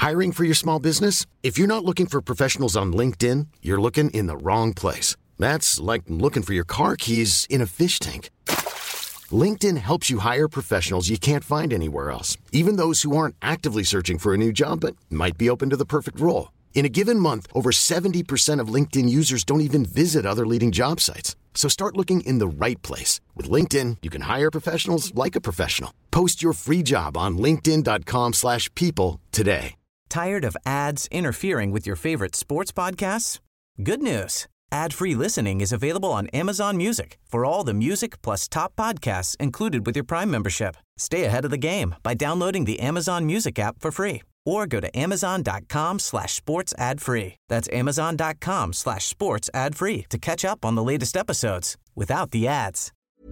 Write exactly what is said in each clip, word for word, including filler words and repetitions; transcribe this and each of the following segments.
Hiring for your small business? If you're not looking for professionals on LinkedIn, you're looking in the wrong place. That's like looking for your car keys in a fish tank. LinkedIn helps you hire professionals you can't find anywhere else, even those who aren't actively searching for a new job but might be open to the perfect role. In a given month, over seventy percent of LinkedIn users don't even visit other leading job sites. So start looking in the right place. With LinkedIn, you can hire professionals like a professional. Post your free job on linkedin.com slash people today. Tired of ads interfering with your favorite sports podcasts? Good news. Ad-free listening is available on Amazon Music for all the music plus top podcasts included with your Prime membership. Stay ahead of the game by downloading the Amazon Music app for free or go to amazon.com slash sports ad free. That's amazon.com slash sports ad free to catch up on the latest episodes without the ads.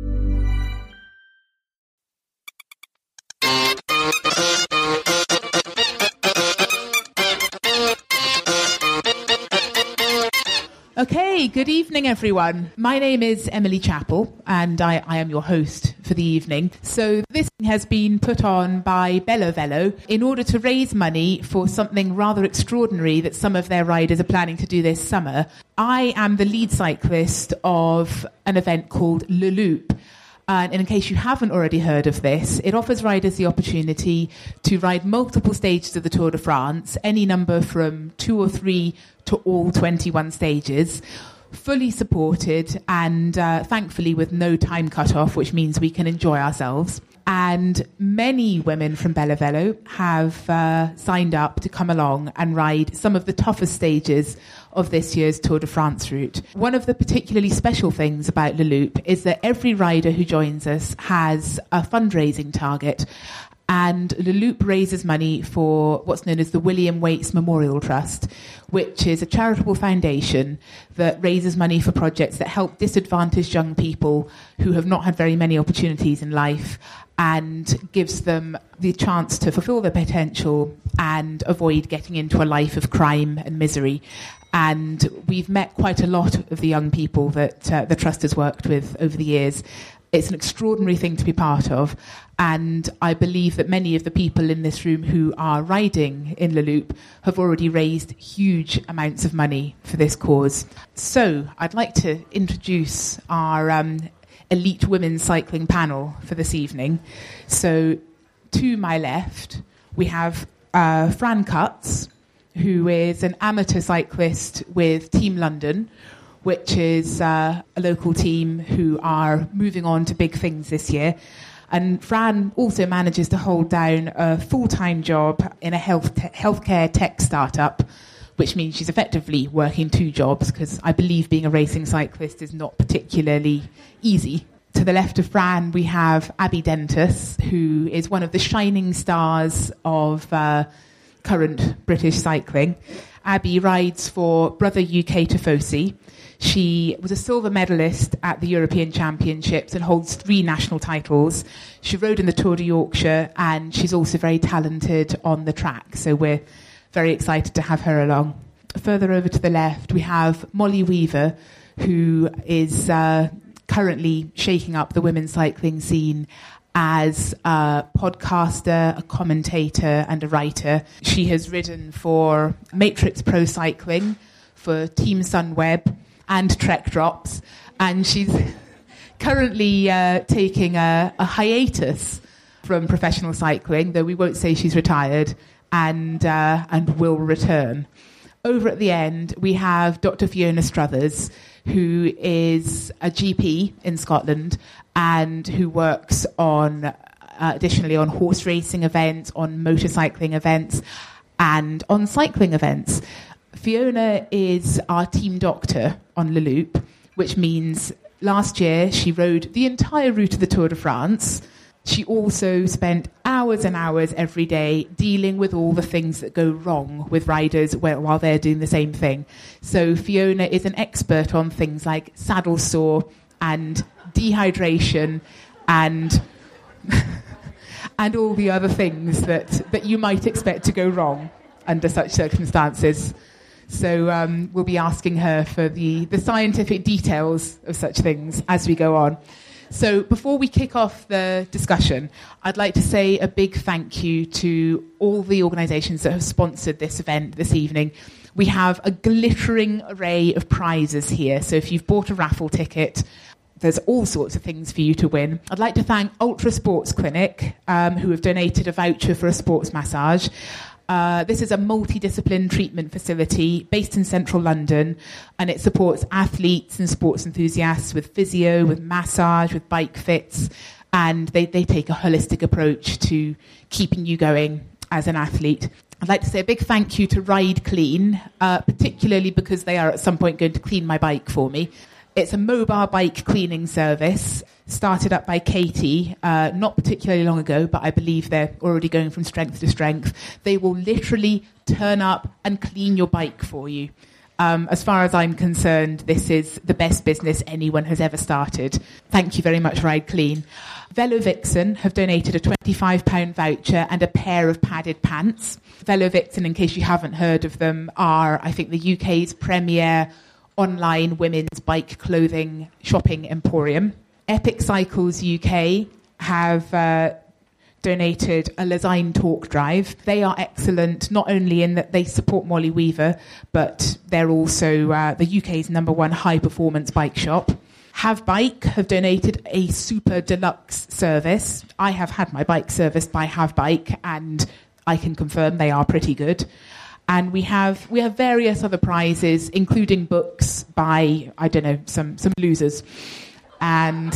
Okay, good evening, everyone. My name is Emily Chappell, and I, I am your host for the evening. So this has been put on by Bello Velo in order to raise money for something rather extraordinary that some of their riders are planning to do this summer. I am the lead cyclist of an event called Le Loop. Uh, and in case you haven't already heard of this, it offers riders the opportunity to ride multiple stages of the Tour de France, any number from two or three to all twenty-one stages, fully supported and uh, thankfully with no time cut-off, which means we can enjoy ourselves. And many women from Bello Velo have uh, signed up to come along and ride some of the toughest stages of this year's Tour de France route. One of the particularly special things about Le Loop is that every rider who joins us has a fundraising target. And Le Loop raises money for what's known as the William Waits Memorial Trust, which is a charitable foundation that raises money for projects that help disadvantaged young people who have not had very many opportunities in life and gives them the chance to fulfill their potential and avoid getting into a life of crime and misery. And we've met quite a lot of the young people that uh, the Trust has worked with over the years. It's an extraordinary thing to be part of. And I believe that many of the people in this room who are riding in Le Loop have already raised huge amounts of money for this cause. So I'd like to introduce our um, elite women's cycling panel for this evening. So to my left, we have uh, Fran Cutts, who is an amateur cyclist with Team London, which is uh, a local team who are moving on to big things this year. And Fran also manages to hold down a full-time job in a health te- healthcare tech startup, which means she's effectively working two jobs, because I believe being a racing cyclist is not particularly easy. To the left of Fran, we have Abby Dentus, who is one of the shining stars of uh, current British cycling. Abby rides for Brother U K Tifosi. She was a silver medalist at the European Championships and holds three national titles. She rode in the Tour de Yorkshire, and she's also very talented on the track. So we're very excited to have her along. Further over to the left, we have Molly Weaver, who is uh, currently shaking up the women's cycling scene as a podcaster, a commentator, and a writer. She has ridden for Matrix Pro Cycling, for Team Sunweb, and Trek Drops, and she's currently uh, taking a, a hiatus from professional cycling, though we won't say she's retired, and uh, and will return. Over at the end, we have Doctor Fiona Struthers, who is a G P in Scotland and who works on, uh, additionally, on horse racing events, on motorcycling events, and on cycling events. Fiona is our team doctor on Le Loop, which means last year she rode the entire route of the Tour de France. She also spent hours and hours every day dealing with all the things that go wrong with riders while they're doing the same thing. So Fiona is an expert on things like saddle sore and dehydration and and all the other things that, that you might expect to go wrong under such circumstances. So um, we'll be asking her for the, the scientific details of such things as we go on. So before we kick off the discussion, I'd like to say a big thank you to all the organisations that have sponsored this event this evening. We have a glittering array of prizes here. So if you've bought a raffle ticket, there's all sorts of things for you to win. I'd like to thank Ultra Sports Clinic, um, who have donated a voucher for a sports massage. Uh, this is a multidiscipline treatment facility based in central London, and it supports athletes and sports enthusiasts with physio, with massage, with bike fits, and they, they take a holistic approach to keeping you going as an athlete. I'd like to say a big thank you to Ride Clean, uh, particularly because they are at some point going to clean my bike for me. It's a mobile bike cleaning service started up by Katie uh, not particularly long ago, but I believe they're already going from strength to strength. They will literally turn up and clean your bike for you. Um, as far as I'm concerned, this is the best business anyone has ever started. Thank you very much, Ride Clean. Velo Vixen have donated a twenty-five pounds voucher and a pair of padded pants. Velo Vixen, in case you haven't heard of them, are, I think, the U K's premier online women's bike clothing shopping emporium. Epic Cycles U K have uh, donated a Lezyne Talk Drive. They are excellent, not only in that they support Molly Weaver, but they're also uh, the U K's number one high-performance bike shop. Have Bike have donated a super deluxe service. I have had my bike serviced by Have Bike, and I can confirm they are pretty good. And we have we have various other prizes, including books by, I don't know, some, some losers. And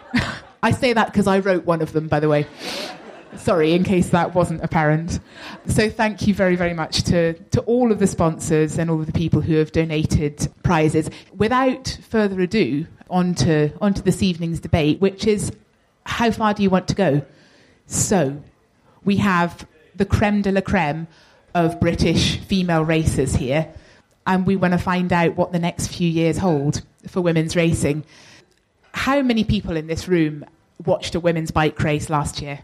I say that because I wrote one of them, by the way. Sorry, in case that wasn't apparent. So thank you very, very much to, to all of the sponsors and all of the people who have donated prizes. Without further ado, on to, on to this evening's debate, which is, how far do you want to go? So we have the creme de la creme of British female racers here, and we want to find out what the next few years hold for women's racing. How many people in this room watched a women's bike race last year?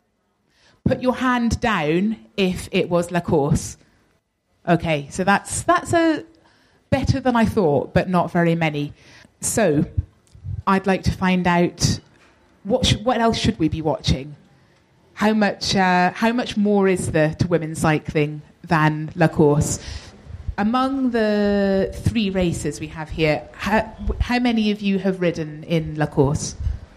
Put your hand down if it was La Course. Okay, so that's that's a better than I thought, but not very many. So I'd like to find out what sh- what else should we be watching? How much uh, how much more is there to women's cycling than La Course? Among the three races we have here, how, how many of you have ridden in La Course?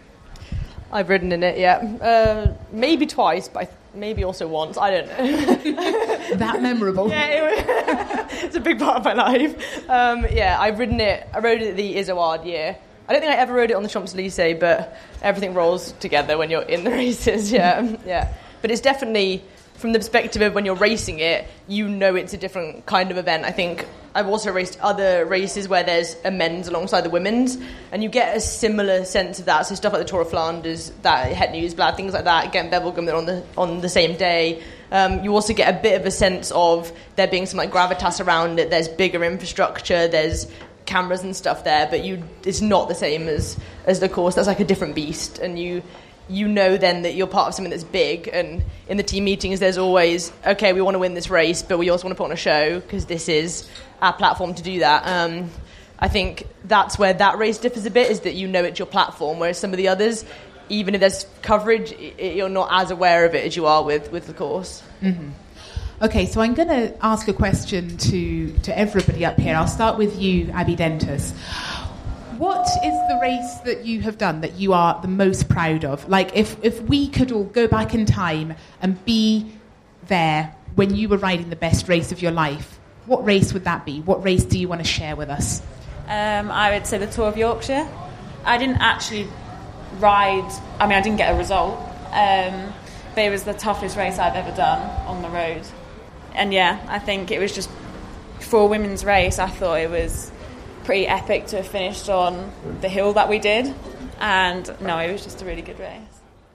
I've ridden in it, yeah. Uh, maybe twice, but I th- maybe also once. I don't know. That memorable. Yeah, it, it's a big part of my life. Um, yeah, I've ridden it. I rode it the Izoard year. I don't think I ever rode it on the Champs-Élysées, but everything rolls together when you're in the races, yeah. yeah. But it's definitely, from the perspective of when you're racing it, you know it's a different kind of event. I think I've also raced other races where there's a men's alongside the women's, and you get a similar sense of that. So stuff like the Tour of Flanders, that Het Nieuwsblad, things like that, again, Bevelgem, they're on the, on the same day. Um, you also get a bit of a sense of there being some like gravitas around it. There's bigger infrastructure, there's cameras and stuff there, but you it's not the same as as the course. That's like a different beast, and you you know then that you're part of something that's big. And in the team meetings there's always, okay, we want to win this race, but we also want to put on a show because this is our platform to do that. um, I think that's where that race differs a bit, is that you know it's your platform, whereas some of the others, even if there's coverage, it, you're not as aware of it as you are with with the course. Mm-hmm. Okay, so I'm going to ask a question to, to everybody up here. I'll start with you, Abby Dentus. What is the race that you have done that you are the most proud of? Like, if, if we could all go back in time and be there when you were riding the best race of your life, what race would that be? What race do you want to share with us? Um, I would say the Tour of Yorkshire. I didn't actually ride... I mean, I didn't get a result, um, but it was the toughest race I've ever done on the road. And yeah, I think it was just, for a women's race, I thought it was pretty epic to have finished on the hill that we did. And no, it was just a really good race.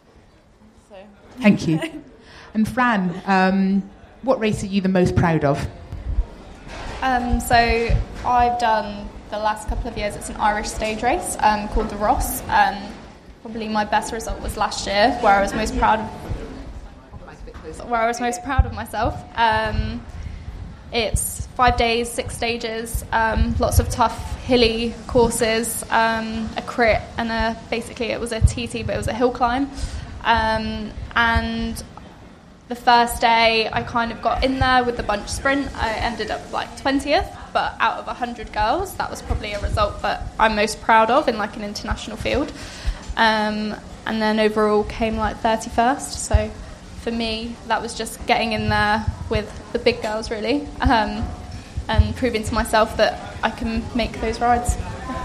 So. Thank you. And Fran, um, what race are you the most proud of? Um, so I've done the last couple of years, it's an Irish stage race um, called the Ross. Um, probably my best result was last year, where I was most proud of where I was most proud of myself. Um, it's five days, six stages, um, lots of tough hilly courses, um, a crit, and a, basically it was a T T, but it was a hill climb. Um, and the first day I kind of got in there with the bunch sprint. I ended up like twentieth, but out of one hundred girls, that was probably a result that I'm most proud of in like an international field. Um, and then overall came like thirty-first. So for me, that was just getting in there with the big girls really, um, and proving to myself that I can make those rides.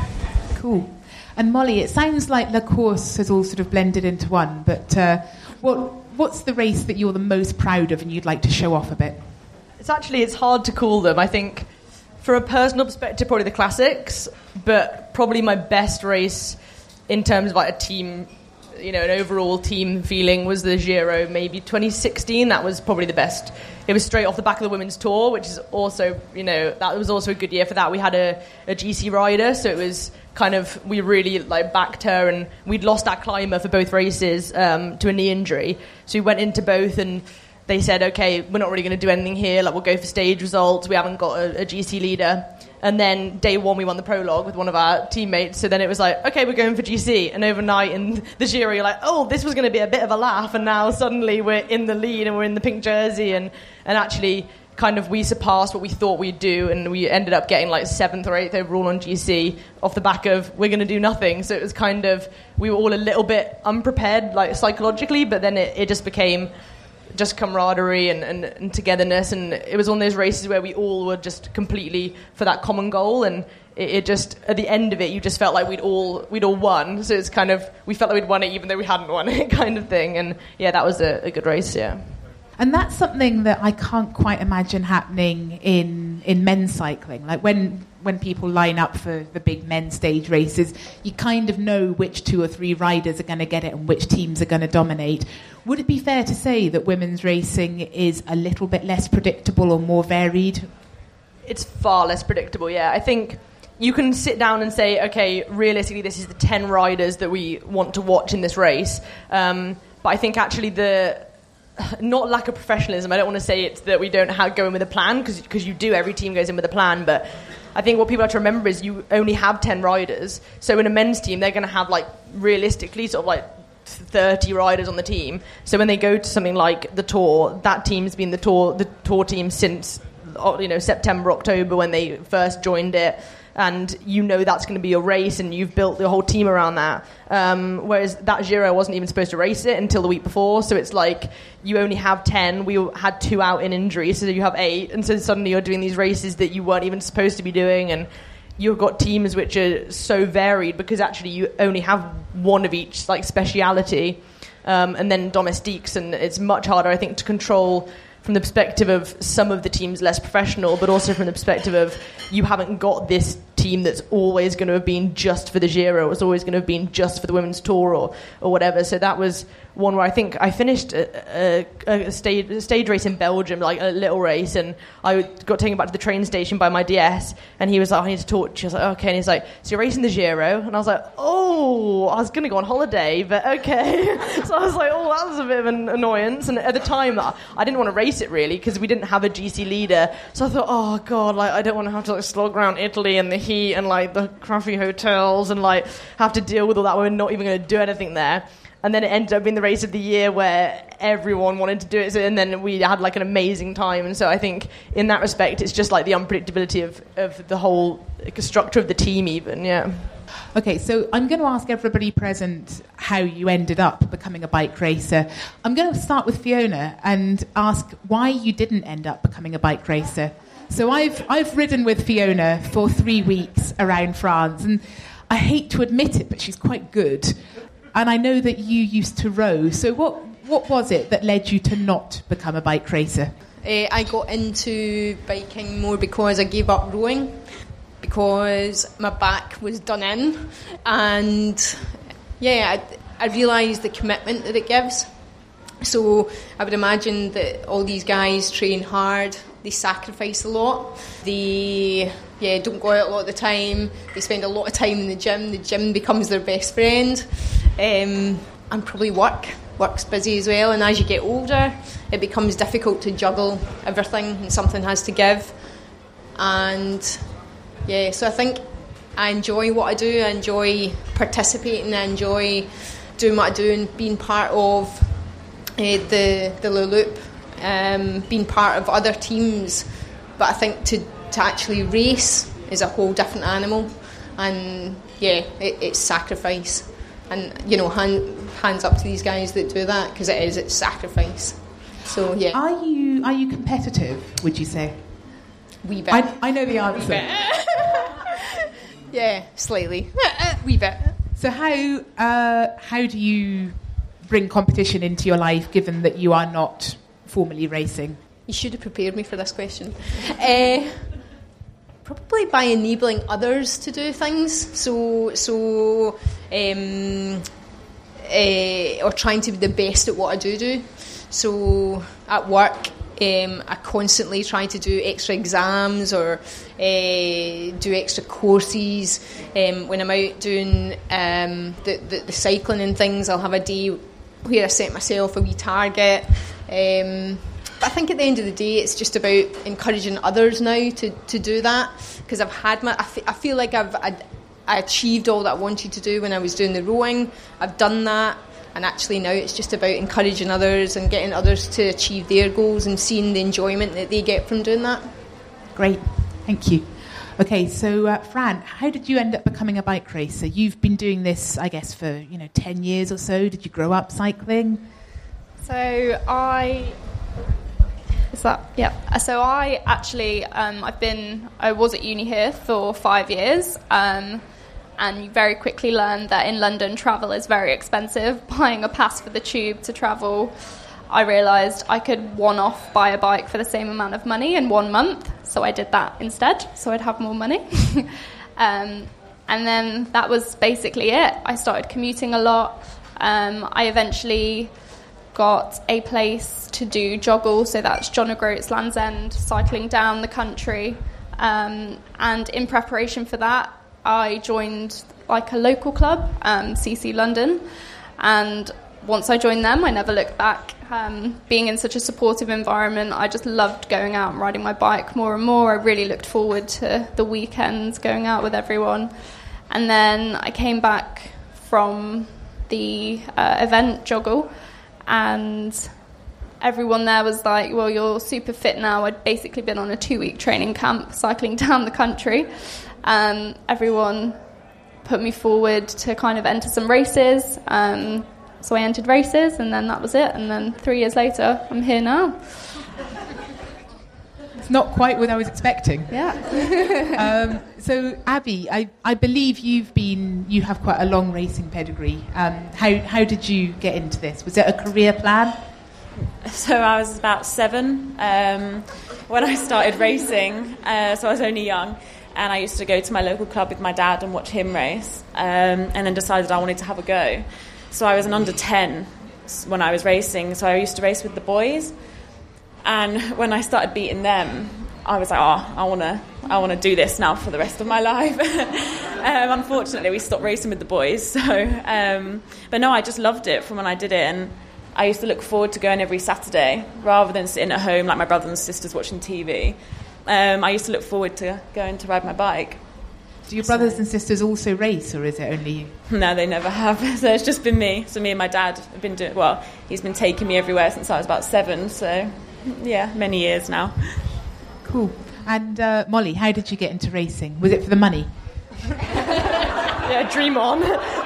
Cool. And Molly, it sounds like La Course has all sort of blended into one, but uh, what what's the race that you're the most proud of and you'd like to show off a bit? It's actually, it's hard to call them. I think for a personal perspective, probably the classics, but probably my best race in terms of like a team, you know, an overall team feeling was the Giro, maybe twenty sixteen. That was probably the best. It was straight off the back of the women's tour, which is also, you know, that was also a good year for that. We had a, a G C rider, so it was kind of, we really like backed her, and we'd lost our climber for both races um, to a knee injury. So we went into both and they said, okay, we're not really going to do anything here. Like, we'll go for stage results. We haven't got a, a G C leader. And then day one, we won the prologue with one of our teammates. So then it was like, okay, we're going for G C. And overnight in the Giro, you're like, oh, this was going to be a bit of a laugh. And now suddenly we're in the lead and we're in the pink jersey. And, and actually kind of we surpassed what we thought we'd do. And we ended up getting like seventh or eighth overall on G C off the back of we're going to do nothing. So it was kind of, we were all a little bit unprepared, like psychologically. But then it, it just became just camaraderie and, and, and togetherness, and it was one of those races where we all were just completely for that common goal, and it, it just at the end of it you just felt like we'd all we'd all won. So it's kind of, we felt like we'd won it even though we hadn't won it, kind of thing. And yeah, that was a, a good race. Yeah. And that's something that I can't quite imagine happening in, in men's cycling. Like when when people line up for the big men's stage races, you kind of know which two or three riders are going to get it and which teams are going to dominate. Would it be fair to say that women's racing is a little bit less predictable or more varied? It's far less predictable, yeah. I think you can sit down and say, okay, realistically, this is the ten riders that we want to watch in this race. Um, but I think actually the... not lack of professionalism. I don't want to say it's that we don't have, go in with a plan, because you do. Every team goes in with a plan. But I think what people have to remember is you only have ten riders. So in a men's team, they're going to have, like, realistically, sort of like thirty riders on the team. So when they go to something like the Tour, that team's been the Tour, the Tour team since, you know, September, October, when they first joined it. And you know that's going to be your race, and you've built the whole team around that. Um, whereas that Giro wasn't even supposed to race it until the week before, so it's like you only have ten. We had two out in injury, so you have eight, and so suddenly you're doing these races that you weren't even supposed to be doing, and you've got teams which are so varied because actually you only have one of each, like, speciality, um, and then domestiques, and it's much harder, I think, to control from the perspective of some of the teams less professional, but also from the perspective of you haven't got this team that's always going to have been just for the Giro, it's always going to have been just for the women's tour or, or whatever. So that was one where I think I finished a, a, a, stage, a stage race in Belgium, like a little race, and I got taken back to the train station by my D S, and he was like, I need to talk to you. I was like, okay. And he's like, so you're racing the Giro? And I was like, oh, I was going to go on holiday, but okay. So I was like, oh, that was a bit of an annoyance. And at the time, I didn't want to race it really, because we didn't have a G C leader. So I thought, oh God, like I don't want to have to like slog around Italy in the heat and like the crappy hotels and like have to deal with all that when we're not even going to do anything there. And then it ended up being the race of the year where everyone wanted to do it, so, and then we had like an amazing time. And so I think in that respect, it's just like the unpredictability of, of the whole like, structure of the team even, yeah. Okay, so I'm going to ask everybody present how you ended up becoming a bike racer. I'm going to start with Fiona and ask why you didn't end up becoming a bike racer. So I've I've ridden with Fiona for three weeks around France, and I hate to admit it, but she's quite good. And I know that you used to row. So what what was it that led you to not become a bike racer? Uh, I got into biking more because I gave up rowing, because my back was done in, and yeah, I, I realised the commitment that it gives. So I would imagine that all these guys train hard, they sacrifice a lot, they yeah don't go out a lot of the time, they spend a lot of time in the gym, the gym becomes their best friend, um, and probably work, work's busy as well, and as you get older it becomes difficult to juggle everything and something has to give. and yeah, so I think I enjoy what I do. I enjoy participating. I enjoy doing what I do and being part of uh, the the Le Loop, um, being part of other teams. But I think to to actually race is a whole different animal, and yeah, it, it's sacrifice. And you know, hand, hands up to these guys that do that, because it is, it's sacrifice. So yeah. Are you are you competitive? Would you say? Wee bit. I, I know the answer. Yeah, slightly. Wee bit. So how uh, how do you bring competition into your life, given that you are not formally racing? You should have prepared me for this question. uh, probably by enabling others to do things. So so um, uh, or trying to be the best at what I do do. So at work, um, I constantly try to do extra exams or uh, do extra courses. Um, when I'm out doing um, the, the, the cycling and things, I'll have a day where I set myself a wee target. Um, but I think at the end of the day, it's just about encouraging others now to, to do that, because I've had my. I, f- I feel like I've I, I achieved all that I wanted to do when I was doing the rowing. I've done that. And actually now it's just about encouraging others and getting others to achieve their goals and seeing the enjoyment that they get from doing that. Great, thank you. Okay, so uh, Fran, how did you end up becoming a bike racer? You've been doing this, I guess, for you know ten years or so. Did you grow up cycling? So I... Is that... Yeah. So I actually, um, I've been... I was at uni here for five years. Um And you very quickly learn that in London, travel is very expensive. Buying a pass for the tube to travel, I realised I could one-off buy a bike for the same amount of money in one month. So I did that instead, so I'd have more money. um, and then that was basically it. I started commuting a lot. Um, I eventually got a place to do joggle, so that's John O'Groats Land's End, cycling down the country. Um, and in preparation for that, I joined like a local club, um, C C London, and once I joined them, I never looked back. Um, being in such a supportive environment, I just loved going out and riding my bike more and more. I really looked forward to the weekends, going out with everyone. And then I came back from the uh, event Joggle, and everyone there was like, well, you're super fit now. I'd basically been on a two-week training camp, cycling down the country. Um, everyone put me forward to kind of enter some races. Um, so I entered races, and then that was it. And then three years later, I'm here now. It's not quite what I was expecting. Yeah. um, so Abby, I, I believe you've been you have quite a long racing pedigree. Um, how how did you get into this? Was it a career plan? So I was about seven um, when I started racing. Uh, so I was only young. And I used to go to my local club with my dad and watch him race, um, and then decided I wanted to have a go. So I was an under ten when I was racing, so I used to race with the boys. And when I started beating them, I was like, oh, I want to I want to do this now for the rest of my life. um, unfortunately, we stopped racing with the boys. So, um, But no, I just loved it from when I did it. And I used to look forward to going every Saturday rather than sitting at home like my brothers and sisters watching T V. Um, I used to look forward to going to ride my bike. Do your brothers and sisters also race, or is it only you? No, they never have. So it's just been me. So me and my dad have been doing, well, he's been taking me everywhere since I was about seven. So, yeah, many years now. Cool. And uh, Molly, how did you get into racing? Was it for the money? Yeah, dream on.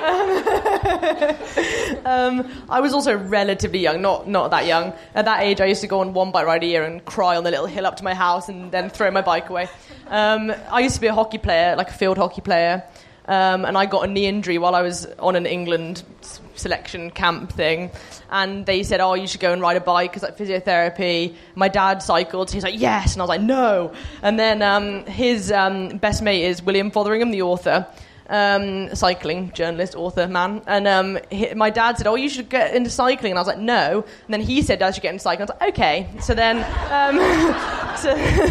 um, I was also relatively young, not not that young. At that age, I used to go on one bike ride a year and cry on the little hill up to my house and then throw my bike away. Um, I used to be a hockey player, like a field hockey player, um, and I got a knee injury while I was on an England selection camp thing. And they said, oh, you should go and ride a bike because like physiotherapy. My dad cycled, so he's like, yes. And I was like, no. And then um, his um, best mate is William Fotheringham, the author. Um, cycling journalist, author, man. And um, he, my dad said, oh, you should get into cycling. And I was like, no. And then he said I should get into cycling. I was like, okay. So then, um, so,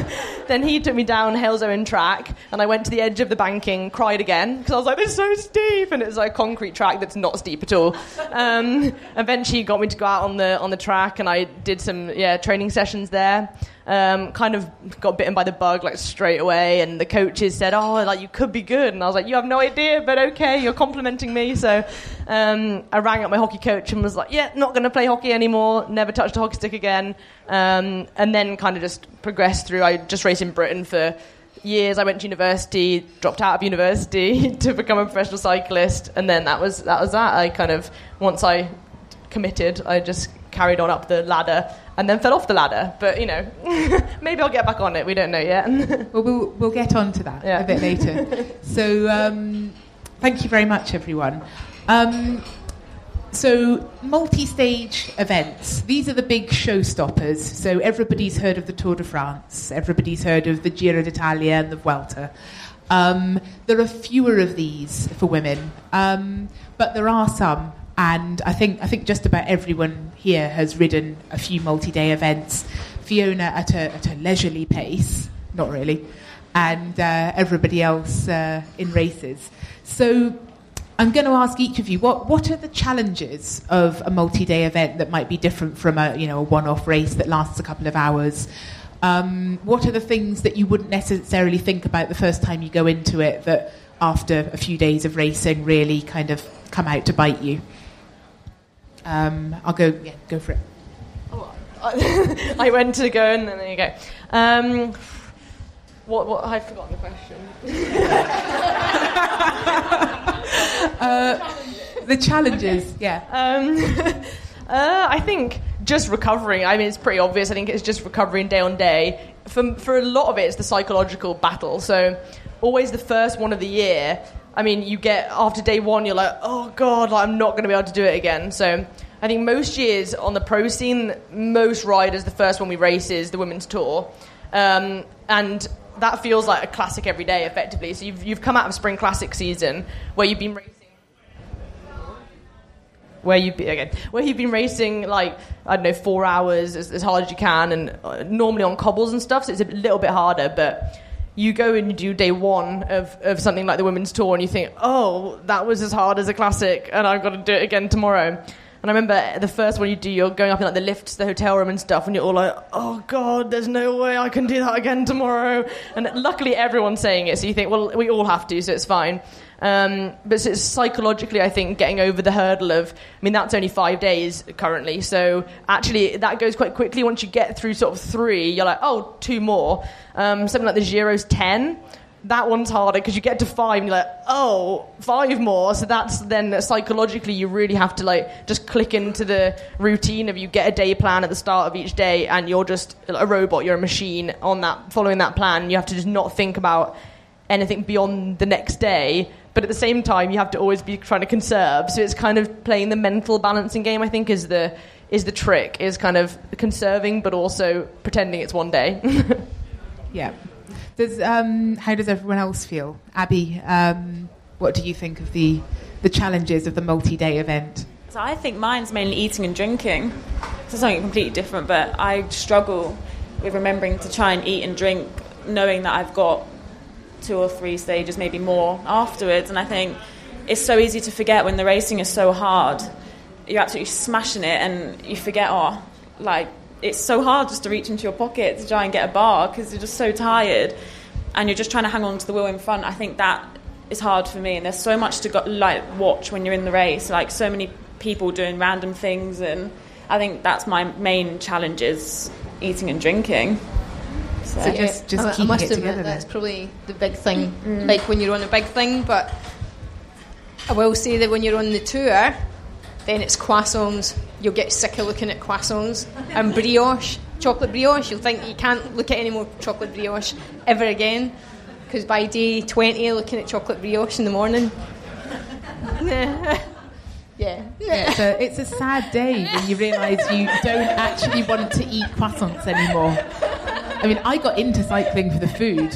then he took me down Halesowen track, and I went to the edge of the banking, cried again, because I was like, this is so steep, and it's like a concrete track that's not steep at all. Um, eventually he got me to go out on the on the track, and I did some yeah training sessions there. Um, kind of got bitten by the bug like straight away, and the coaches said, oh, like you could be good, and I was like, you have no idea, but okay, you're complimenting me. So um, I rang up my hockey coach and was like, yeah, not going to play hockey anymore, never touched a hockey stick again. Um, and then kind of just progressed through. I just raced in Britain for years. I went to university, dropped out of university to become a professional cyclist, and then that was that was that. I kind of, once I committed, I just carried on up the ladder and then fell off the ladder. But, you know, maybe I'll get back on it. We don't know yet. well, we'll we'll get on to that yeah. a bit later. So um, thank you very much, everyone. Um, so multi-stage events. These are the big showstoppers. So everybody's heard of the Tour de France. Everybody's heard of the Giro d'Italia and the Vuelta. Um, there are fewer of these for women, um, but there are some. And I think I think just about everyone here has ridden a few multi-day events. Fiona at a, at a leisurely pace, not really, and uh, everybody else uh, in races. So I'm going to ask each of you, what what are the challenges of a multi-day event that might be different from a you know a one-off race that lasts a couple of hours? Um, what are the things that you wouldn't necessarily think about the first time you go into it that after a few days of racing really kind of come out to bite you? Um, I'll go. Yeah, go for it. Oh, I went to go, and then there you go. Um, what? What? I've forgotten the question. uh, the challenges. Yeah. Um, uh, I think just recovering. I mean, it's pretty obvious. I think it's just recovering day on day. For for a lot of it, it's the psychological battle. So, always the first one of the year. I mean, you get, after day one, you're like, oh, God, like, I'm not going to be able to do it again. So I think most years on the pro scene, most riders, the first one we race is the Women's Tour. Um, and that feels like a classic every day, effectively. So you've, you've come out of Spring Classic season where you've been racing... Where you've been, again, where you've been racing, like, I don't know, four hours as, as hard as you can, and uh, normally on cobbles and stuff, so it's a little bit harder, but... You go and you do day one of, of something like the Women's Tour and you think, oh, that was as hard as a classic and I've got to do it again tomorrow. And I remember the first one you do, you're going up in like the lifts, the hotel room and stuff, and you're all like, oh, God, there's no way I can do that again tomorrow. And luckily everyone's saying it, so you think, well, we all have to, so it's fine. Um, but it's psychologically, I think, getting over the hurdle of, I mean, that's only five days currently. So actually, that goes quite quickly. Once you get through sort of three, you're like, oh, two more. Um, something like the Giro's ten. That one's harder because you get to five and you're like, oh, five more. So that's then psychologically, you really have to like just click into the routine of you get a day plan at the start of each day and you're just a robot, you're a machine on that, following that plan. You have to just not think about anything beyond the next day. But at the same time, you have to always be trying to conserve. So it's kind of playing the mental balancing game, I think, is the is the trick, is kind of conserving, but also pretending it's one day. Yeah. Does, um, how does everyone else feel? Abby, um, what do you think of the the challenges of the multi-day event? So I think mine's mainly eating and drinking. So something completely different, but I struggle with remembering to try and eat and drink, knowing that I've got two or three stages, maybe more, afterwards. And I think it's so easy to forget when the racing is so hard. You're absolutely smashing it and you forget, oh, like, it's so hard just to reach into your pocket to try and get a bar because you're just so tired and you're just trying to hang on to the wheel in front. I think that is hard for me, and there's so much to go, like watch when you're in the race, like so many people doing random things, and I think that's my main challenge is eating and drinking. So, so just, just I, keeping I must it admit together. That's then. probably the big thing, Mm. like when you're on a big thing. But I will say that when you're on the tour, then it's croissants. You'll get sick of looking at croissants and brioche, chocolate brioche. You'll think you can't look at any more chocolate brioche ever again, because by day twenty, you're looking at chocolate brioche in the morning. yeah. Yeah, it's a, it's a sad day when you realise you don't actually want to eat croissants anymore. I mean, I got into cycling for the food,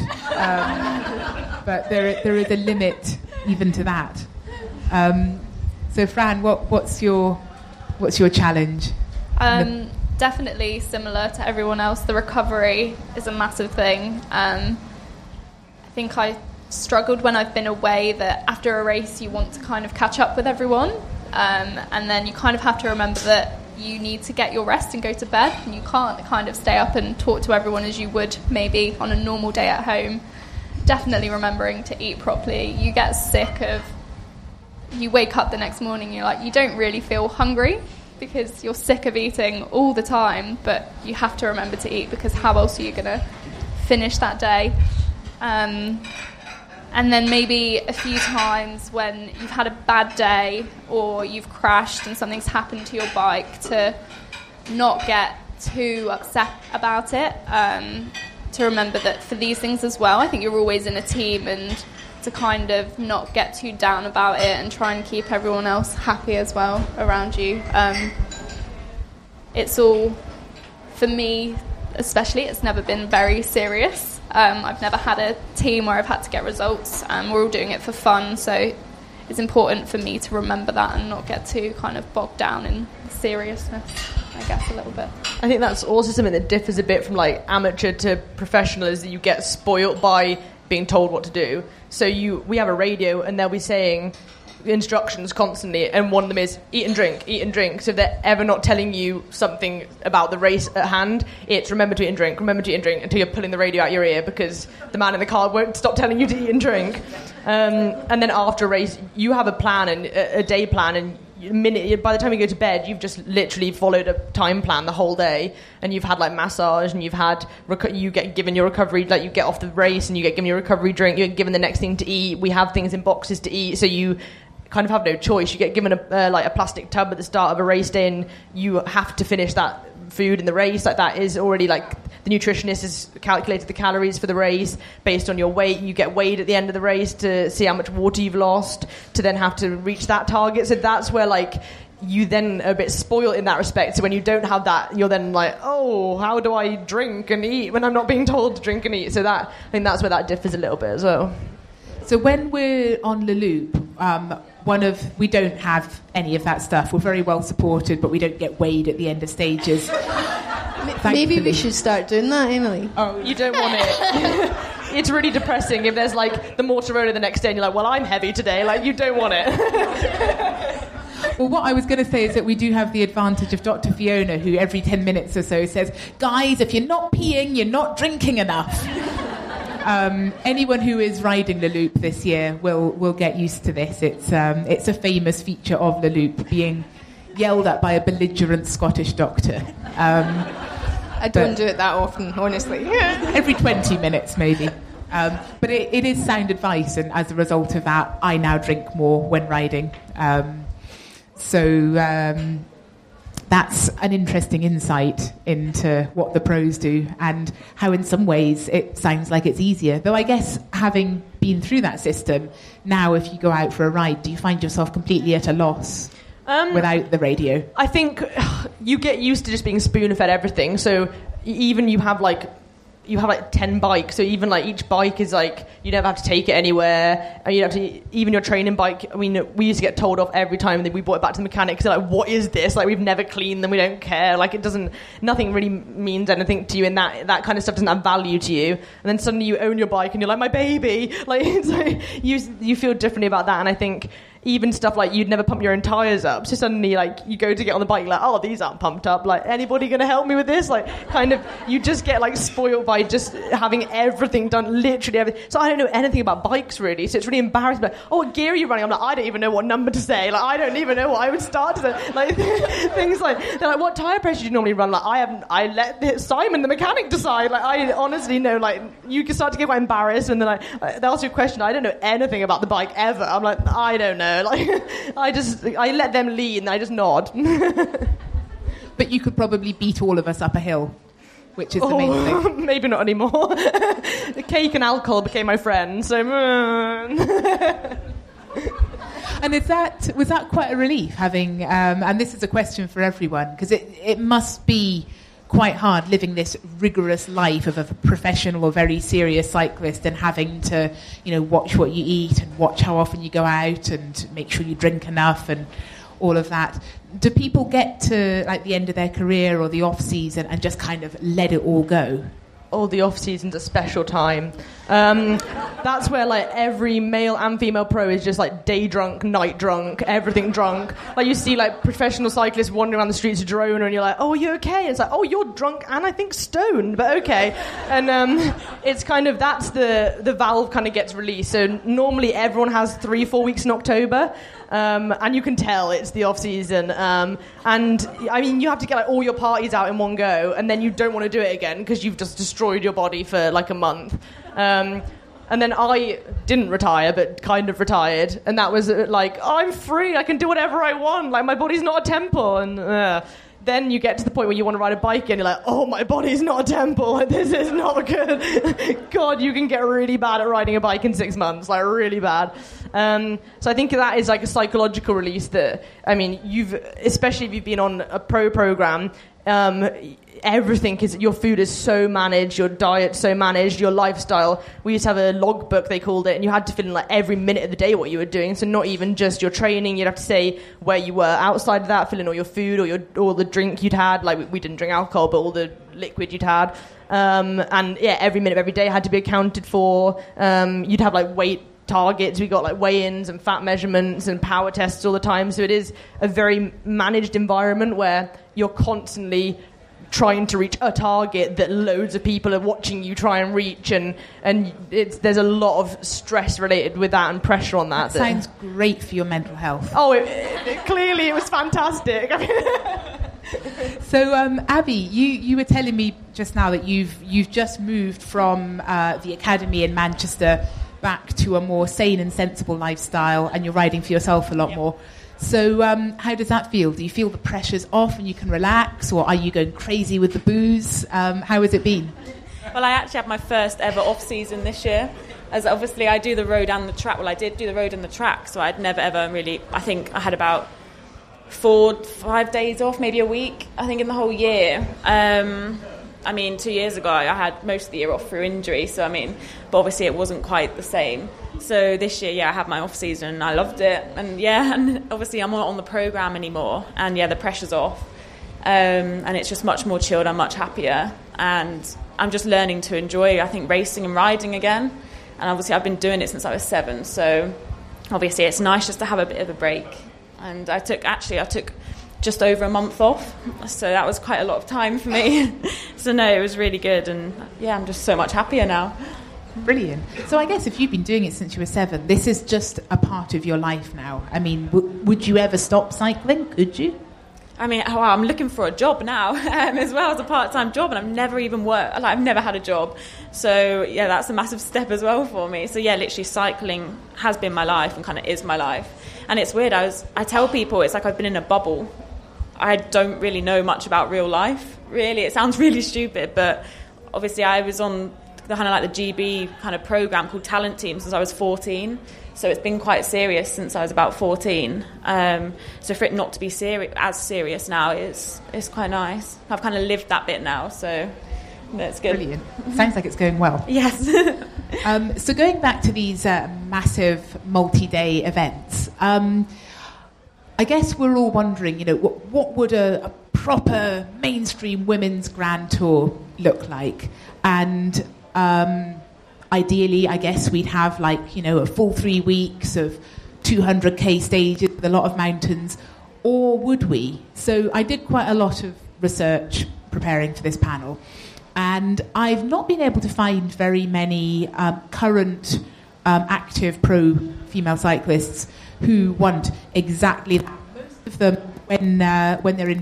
um, but there there is a limit even to that. Um, so, Fran, what, what's your what's your challenge? Um, definitely similar to everyone else. The recovery is a massive thing. Um, I think I struggled when I've been away that after a race you want to kind of catch up with everyone, um, and then you kind of have to remember that you need to get your rest and go to bed, and you can't kind of stay up and talk to everyone as you would maybe on a normal day at home. Definitely remembering to eat properly. You get sick of, you wake up the next morning, you're like, you don't really feel hungry because you're sick of eating all the time, but you have to remember to eat because how else are you going to finish that day? Um, and then maybe a few times when you've had a bad day or you've crashed and something's happened to your bike, to not get too upset about it, um, to remember that for these things as well, I think you're always in a team, and to kind of not get too down about it and try and keep everyone else happy as well around you. Um, it's all, for me especially, it's never been very serious. Um, I've never had a team where I've had to get results. Um, we're all doing it for fun, so it's important for me to remember that and not get too kind of bogged down in seriousness, I guess, a little bit. I think that's also something that differs a bit from like amateur to professional, is that you get spoilt by being told what to do. So you, we have a radio and they'll be saying instructions constantly, and one of them is eat and drink, eat and drink. So if they're ever not telling you something about the race at hand, it's remember to eat and drink, remember to eat and drink, until you're pulling the radio out your ear because the man in the car won't stop telling you to eat and drink. Um, and then after a race, you have a plan, and a, a day plan, and minute by the time you go to bed, you've just literally followed a time plan the whole day, and you've had like massage, and you've had reco- you get given your recovery, like you get off the race and you get given your recovery drink, you get given the next thing to eat. We have things in boxes to eat, so you kind of have no choice. You get given a uh, like a plastic tub at the start of a race day, and you have to finish that food in the race. Like that is already like the nutritionist has calculated the calories for the race based on your weight. You get weighed at the end of the race to see how much water you've lost to then have to reach that target. So that's where like you then are a bit spoiled in that respect. So when you don't have that, you're then like, oh, how do I drink and eat when I'm not being told to drink and eat? So that, I think that's where that differs a little bit as well. So when we're on Le Loop, um, one of we don't have any of that stuff. We're very well supported, but we don't get weighed at the end of stages. Maybe we should start doing that, Emily. Oh, you don't want it. It's really depressing if there's like the Mortarona the next day and you're like, well, I'm heavy today. Like, you don't want it. Well, what I was going to say is that we do have the advantage of Doctor Fiona, who every ten minutes or so says, guys, if you're not peeing, you're not drinking enough. Um, anyone who is riding Le Loop this year will will get used to this. It's um, it's a famous feature of Le Loop, being yelled at by a belligerent Scottish doctor. Um, I don't do it that often, honestly. Every twenty minutes, maybe. Um, but it, it is sound advice, and as a result of that, I now drink more when riding. Um, so um, that's an interesting insight into what the pros do and how in some ways it sounds like it's easier. Though I guess having been through that system, now if you go out for a ride, do you find yourself completely at a loss um, without the radio? I think you get used to just being spoon-fed everything. So even you have like you have like ten bikes, so even like each bike is like you never have to take it anywhere, and you have to, even your training bike, I mean, we used to get told off every time that we brought it back to the mechanic, because they're like, what is this? Like, we've never cleaned them, we don't care, like it doesn't, nothing really means anything to you, and that that kind of stuff doesn't have value to you. And then suddenly you own your bike and you're like, my baby, like it's like you you feel differently about that. And I think even stuff like you'd never pump your own tyres up, so suddenly like you go to get on the bike, like, oh, these aren't pumped up, like, anybody gonna help me with this? Like, kind of, you just get like spoiled by just having everything done, literally everything. So I don't know anything about bikes really, so it's really embarrassing. Like, oh, what gear are you running? I'm like, I don't even know what number to say, like I don't even know what I would start to say, like things like, they're like, what tyre pressure do you normally run? Like, I haven't, I let the, Simon the mechanic decide. Like, I honestly know, like, you can start to get quite embarrassed, and then like, they ask you a question, I don't know anything about the bike ever. I'm like, I don't know, like I just, I let them lead and I just nod. But you could probably beat all of us up a hill, which is the main oh, thing. Maybe not anymore. The cake and alcohol became my friend, so... And is that, was that quite a relief, having... Um, and this is a question for everyone, because it, it must be quite hard living this rigorous life of a professional or very serious cyclist, and having to, you know, watch what you eat and watch how often you go out and make sure you drink enough and all of that. Do people get to like the end of their career or the off season and just kind of let it all go? Oh, the off season's a special time. Um, that's where like every male and female pro is just like day drunk, night drunk, everything drunk. Like you see like professional cyclists wandering around the streets of Girona, and you're like, "Oh, are you okay?" It's like, "Oh, you're drunk and I think stoned, but okay." And um, it's kind of that's the the valve kind of gets released. So normally everyone has three, four weeks in October. Um, and you can tell it's the off season, um, and I mean you have to get like all your parties out in one go, and then you don't want to do it again because you've just destroyed your body for like a month. Um, and then I didn't retire, but kind of retired, and that was uh, like oh, I'm free, I can do whatever I want. Like my body's not a temple, and uh, then you get to the point where you want to ride a bike, and you're like, oh, my body's not a temple. Like, this is not good. God, you can get really bad at riding a bike in six months, like really bad. Um, so I think that is like a psychological release that, I mean, you've, especially if you've been on a pro program, um, everything is, your food is so managed, your diet's so managed, your lifestyle. We used to have a logbook, they called it, and you had to fill in like every minute of the day what you were doing. So not even just your training, you'd have to say where you were outside of that, fill in all your food or your all the drink you'd had. Like we, we didn't drink alcohol, but all the liquid you'd had. Um, and yeah, every minute of every day had to be accounted for. Um, you'd have like weight targets. We got like weigh-ins and fat measurements and power tests all the time. So it is a very managed environment where you're constantly trying to reach a target that loads of people are watching you try and reach, and and it's there's a lot of stress related with that and pressure on that. That sounds great for your mental health. Oh, it, it, clearly it was fantastic. So, um, Abby, you, you were telling me just now that you've you've just moved from uh, the academy in Manchester back to a more sane and sensible lifestyle, and you're riding for yourself a lot yeah. more. So um, how does that feel? Do you feel the pressure's off and you can relax, or are you going crazy with the booze? Um, how has it been? Well, I actually had my first ever off-season this year, as obviously I do the road and the track. Well, I did do the road and the track, so I'd never ever really, I think I had about four, five days off, maybe a week, I think in the whole year. Um, I mean, two years ago, I had most of the year off through injury, so I mean, but obviously it wasn't quite the same. So this year, yeah, I had my off season and I loved it. And yeah, and obviously I'm not on the programme anymore. And yeah, the pressure's off. Um, and it's just much more chilled. I'm much happier. And I'm just learning to enjoy, I think, racing and riding again. And obviously I've been doing it since I was seven. So obviously it's nice just to have a bit of a break. And I took, actually, I took just over a month off. So that was quite a lot of time for me. So no, it was really good. And yeah, I'm just so much happier now. Brilliant. So I guess if you've been doing it since you were seven, this is just a part of your life now. I mean, w- would you ever stop cycling? Could you? I mean, oh, I'm looking for a job now, um, as well as a part-time job, and I've never even worked, like, I've never had a job. So, yeah, that's a massive step as well for me. So, yeah, literally cycling has been my life and kind of is my life. And it's weird, I was, I tell people it's like I've been in a bubble. I don't really know much about real life, really. It sounds really stupid, but obviously I was on the kind of like the G B kind of program called Talent Team since I was fourteen, so it's been quite serious since I was about fourteen. Um, so for it not to be seri- as serious now is is quite nice. I've kind of lived that bit now, so that's good. Brilliant. Sounds like it's going well. Yes. um, so going back to these uh, massive multi-day events, um, I guess we're all wondering, you know, what, what would a, a proper mainstream women's Grand Tour look like? And Um, ideally, I guess we'd have like, you know, a full three weeks of two hundred k stages with a lot of mountains, or would we? So I did quite a lot of research preparing for this panel, and I've not been able to find very many um, current um, active pro female cyclists who want exactly that. Most of them, when uh, when they're in,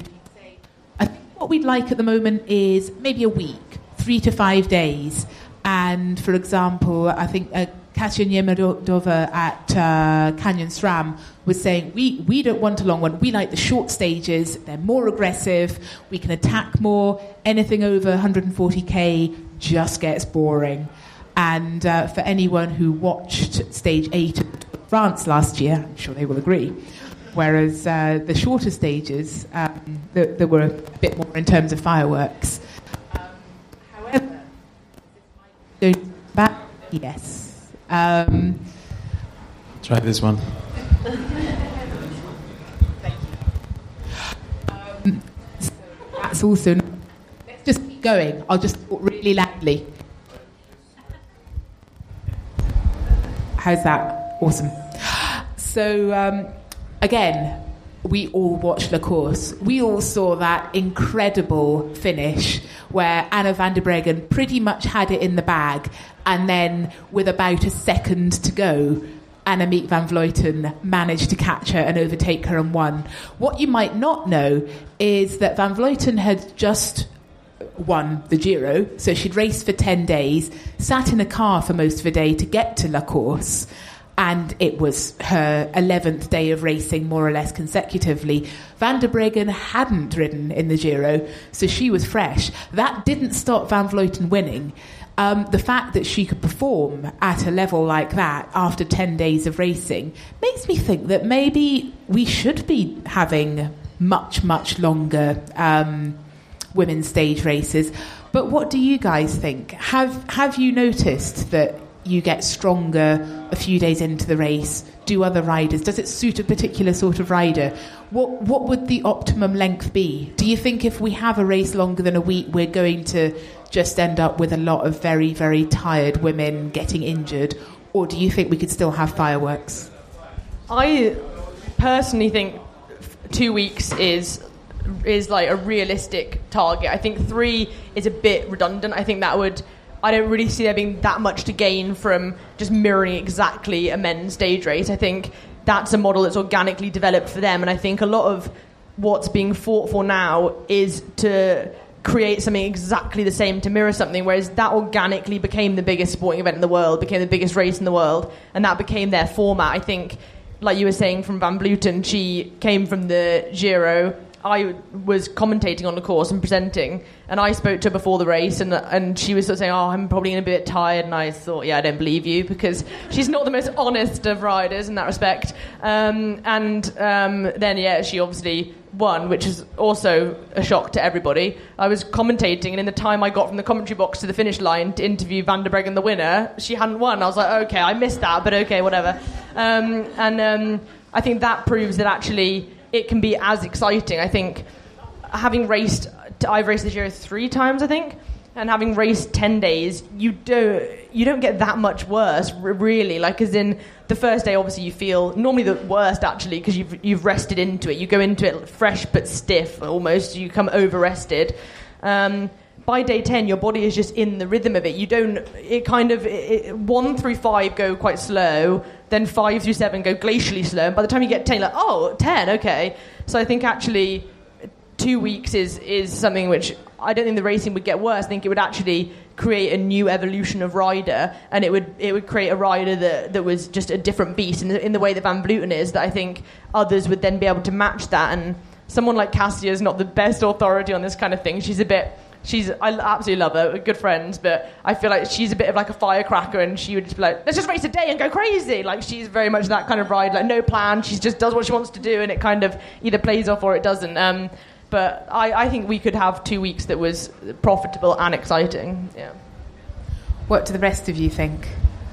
I think what we'd like at the moment is maybe a week, three to five days. And, for example, I think uh, Kasia Niemedova at uh, Canyon SRAM was saying, we, we don't want a long one. We like the short stages. They're more aggressive. We can attack more. Anything over one hundred forty k just gets boring. And uh, for anyone who watched stage eight of France last year, I'm sure they will agree. Whereas uh, the shorter stages, um, there, there were a bit more in terms of fireworks. Back, yes. Um, Try this one. Thank you. that's also... Let's just keep going. I'll just talk really loudly. How's that? Awesome. So, um, again, we all watched La Course. We all saw that incredible finish where Anna van der Breggen pretty much had it in the bag, and then with about a second to go, Annemiek van Vleuten managed to catch her and overtake her and won. What you might not know is that Van Vleuten had just won the Giro, so she'd raced for ten days, sat in a car for most of the day to get to La Course, and it was her eleventh day of racing, more or less consecutively. Van der Breggen hadn't ridden in the Giro, so she was fresh. That didn't stop Van Vleuten winning. Um, the fact that she could perform at a level like that after ten days of racing makes me think that maybe we should be having much, much longer um, women's stage races. But what do you guys think? Have have you noticed that you get stronger a few days into the race? Do other riders? Does it suit a particular sort of rider? What what would the optimum length be? Do you think if we have a race longer than a week, we're going to just end up with a lot of very, very tired women getting injured? Or do you think we could still have fireworks? I personally think two weeks is is like a realistic target. I think three is a bit redundant. I think that would... I don't really see there being that much to gain from just mirroring exactly a men's stage race. I think that's a model that's organically developed for them, and I think a lot of what's being fought for now is to create something exactly the same, to mirror something, whereas that organically became the biggest sporting event in the world, became the biggest race in the world, and that became their format. I think, like you were saying from Van Vleuten, she came from the Giro. I was commentating on the course and presenting, and I spoke to her before the race, and and she was sort of saying, oh, I'm probably going to be a bit tired, and I thought, yeah, I don't believe you, because she's not the most honest of riders in that respect. Um, and um, then, yeah, she obviously won, which is also a shock to everybody. I was commentating, and in the time I got from the commentary box to the finish line to interview Van der Breggen, the winner, she hadn't won. I was like, okay, I missed that, but okay, whatever. Um, and um, I think that proves that actually it can be as exciting. I think having raced, I've raced this year three times, I think, and having raced ten days, you don't you don't get that much worse, really. Like, as in the first day, obviously you feel normally the worst actually because you've you've rested into it. You go into it fresh but stiff, almost. You come over rested. Um, by day ten, your body is just in the rhythm of it. You don't. It kind of it, it, one through five go quite slow. Then five through seven go glacially slow. And by the time you get ten, you're like, oh, ten, okay. So I think actually two weeks is, is something which I don't think the racing would get worse. I think it would actually create a new evolution of rider, and it would it would create a rider that, that was just a different beast in the, in the way that Van Vleuten is, that I think others would then be able to match that. And someone like Cassia is not the best authority on this kind of thing. She's a bit... She's, I absolutely love her, we're good friends, but I feel like she's a bit of like a firecracker, and she would just be like, let's just race a day and go crazy. Like, she's very much that kind of ride, like no plan, she just does what she wants to do, and it kind of either plays off or it doesn't. Um, but I, I think we could have two weeks that was profitable and exciting. Yeah. What do the rest of you think?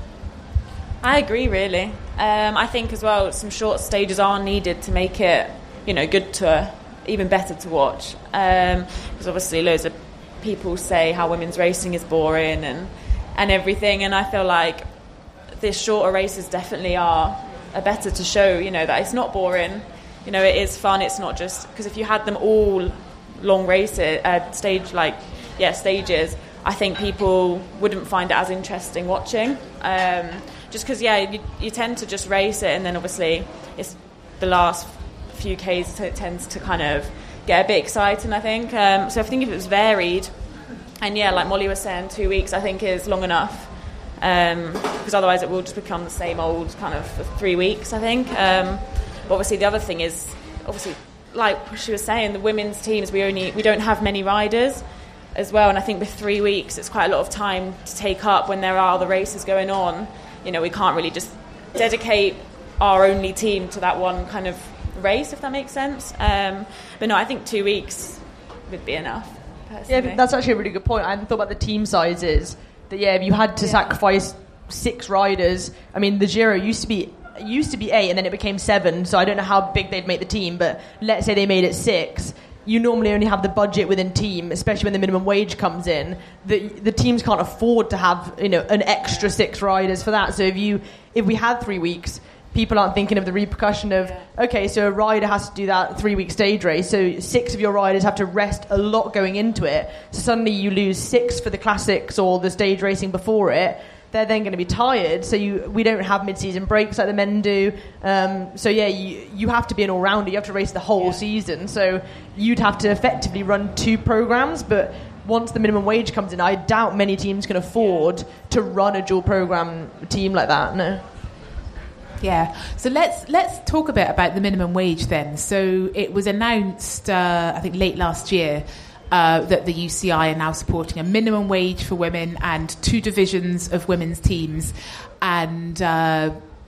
I agree, really. Um, I think as well some short stages are needed to make it, you know, good to, even better to watch. Um, because obviously loads of people say how women's racing is boring and and everything, and I feel like these shorter races definitely are, are better to show, you know, that it's not boring, you know, it is fun. It's not just because if you had them all long races, uh, stage like yeah stages, I think people wouldn't find it as interesting watching. Um, just because yeah, you, you tend to just race it, and then obviously it's the last few Ks, so it tends to kind of get a bit exciting, I think. Um, so I think if it was varied, and yeah, like Molly was saying, two weeks I think is long enough, um, because otherwise it will just become the same old kind of for three weeks, I think. Um, but obviously the other thing is, obviously, like she was saying, the women's teams, we only we don't have many riders as well, and I think with three weeks it's quite a lot of time to take up when there are other races going on. You know, we can't really just dedicate our only team to that one kind of race, if that makes sense. Um, but no, I think two weeks would be enough, personally. Yeah, that's actually a really good point. I hadn't thought about the team sizes. That yeah, if you had to yeah. sacrifice six riders, I mean, the Giro used to be used to be eight, and then it became seven. So I don't know how big they'd make the team, but let's say they made it six. you normally only have the budget within team, especially when the minimum wage comes in, the the teams can't afford to have, you know, an extra six riders for that. So if you if we had three weeks, people aren't thinking of the repercussion of, okay, so a rider has to do that three-week stage race, so six of your riders have to rest a lot going into it. So suddenly you lose six for the classics or the stage racing before it. They're then going to be tired, so you we don't have mid-season breaks like the men do. Um, so yeah, you you have to be an all-rounder. You have to race the whole yeah. season. So you'd have to effectively run two programs, but once the minimum wage comes in, I doubt many teams can afford to run a dual program team like that. No. Yeah, so let's let's talk a bit about the minimum wage then. So it was announced, uh, I think, late last year uh, that the U C I are now supporting a minimum wage for women and two divisions of women's teams, and uh,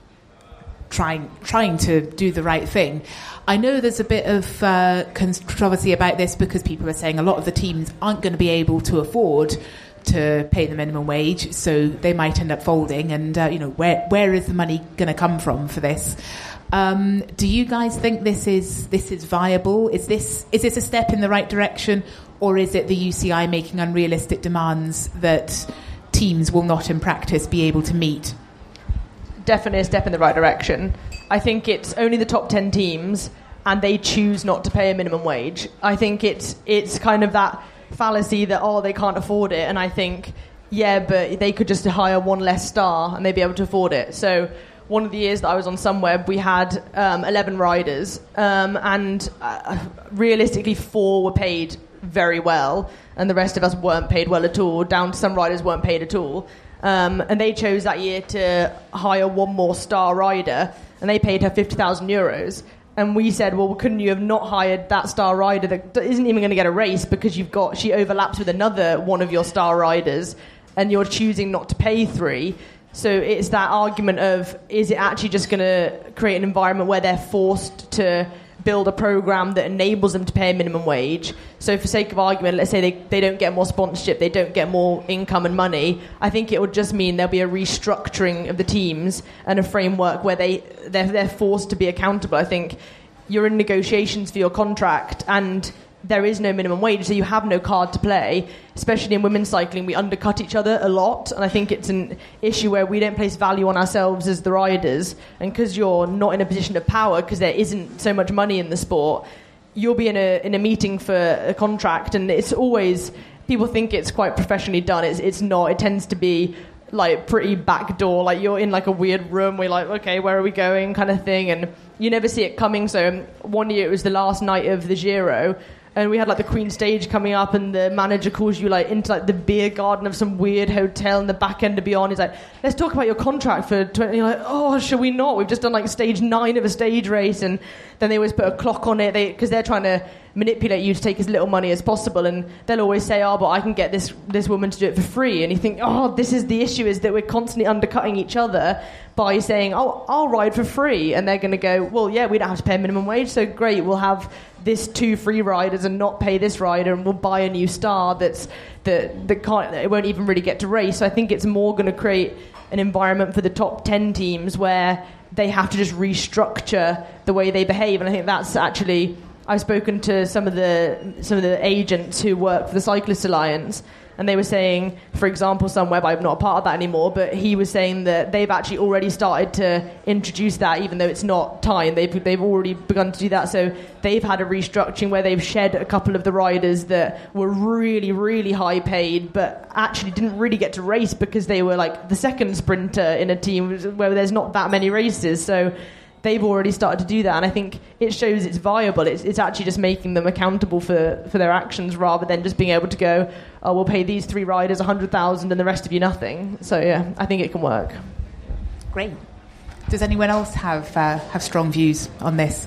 trying trying to do the right thing. I know there's a bit of uh, controversy about this because people are saying a lot of the teams aren't going to be able to afford to pay the minimum wage, so they might end up folding. And uh, you know, where where is the money going to come from for this? Um, do you guys think this is this is viable? Is this is this a step in the right direction, or is it the U C I making unrealistic demands that teams will not, in practice, be able to meet? Definitely a step in the right direction. I think it's only the top ten teams, and they choose not to pay a minimum wage. I think it's it's kind of that fallacy that, oh, they can't afford it, and I think, yeah, but they could just hire one less star and they'd be able to afford it. So one of the years that I was on Sunweb, we had um, eleven riders, um, and uh, realistically four were paid very well, and the rest of us weren't paid well at all, down to some riders weren't paid at all. Um, and they chose that year to hire one more star rider, and they paid her fifty thousand euros. And we said, well, couldn't you have not hired that star rider that isn't even going to get a race because you've got she overlaps with another one of your star riders, and you're choosing not to pay three. So it's that argument of, is it actually just going to create an environment where they're forced to build a program that enables them to pay a minimum wage? So for sake of argument, let's say they, they don't get more sponsorship, they don't get more income and money. I think it would just mean there'll be a restructuring of the teams and a framework where they, they're, they're forced to be accountable. I think you're in negotiations for your contract and there is no minimum wage, so you have no card to play. Especially in women's cycling, we undercut each other a lot, and I think it's an issue where we don't place value on ourselves as the riders, and because you're not in a position of power, because there isn't so much money in the sport, you'll be in a in a meeting for a contract, and it's always, people think it's quite professionally done. It's it's not. It tends to be like pretty backdoor, like you're in like a weird room where you're like, okay, where are we going, kind of thing, and you never see it coming. So one year it was the last night of the Giro, and we had like the Queen stage coming up, and the manager calls you like into like the beer garden of some weird hotel in the back end to be on. He's like, let's talk about your contract for twenty. And you're like, oh, shall we not? We've just done like stage nine of a stage race. And then they always put a clock on it, they because they're trying to manipulate you to take as little money as possible. And they'll always say, oh, but I can get this this woman to do it for free. And you think, oh, this is the issue, is that we're constantly undercutting each other by saying, oh, I'll ride for free. And they're going to go, well, yeah, we don't have to pay a minimum wage, so great, we'll have this two free riders and not pay this rider, and we'll buy a new star that's that that can't, it won't even really get to race. So I think it's more going to create an environment for the top ten teams where they have to just restructure the way they behave. And I think that's actually, I've spoken to some of the some of the agents who work for the Cyclist Alliance, and they were saying, for example, Sunweb, I'm not a part of that anymore, but he was saying that they've actually already started to introduce that, even though it's not time. They've, they've already begun to do that. So they've had a restructuring where they've shed a couple of the riders that were really, really high paid, but actually didn't really get to race because they were like the second sprinter in a team where there's not that many races. So they've already started to do that, and I think it shows it's viable. It's, it's actually just making them accountable for, for their actions, rather than just being able to go, oh, we'll pay these three riders one hundred thousand and the rest of you nothing. So, yeah, I think it can work. Great. Does anyone else have uh, have strong views on this?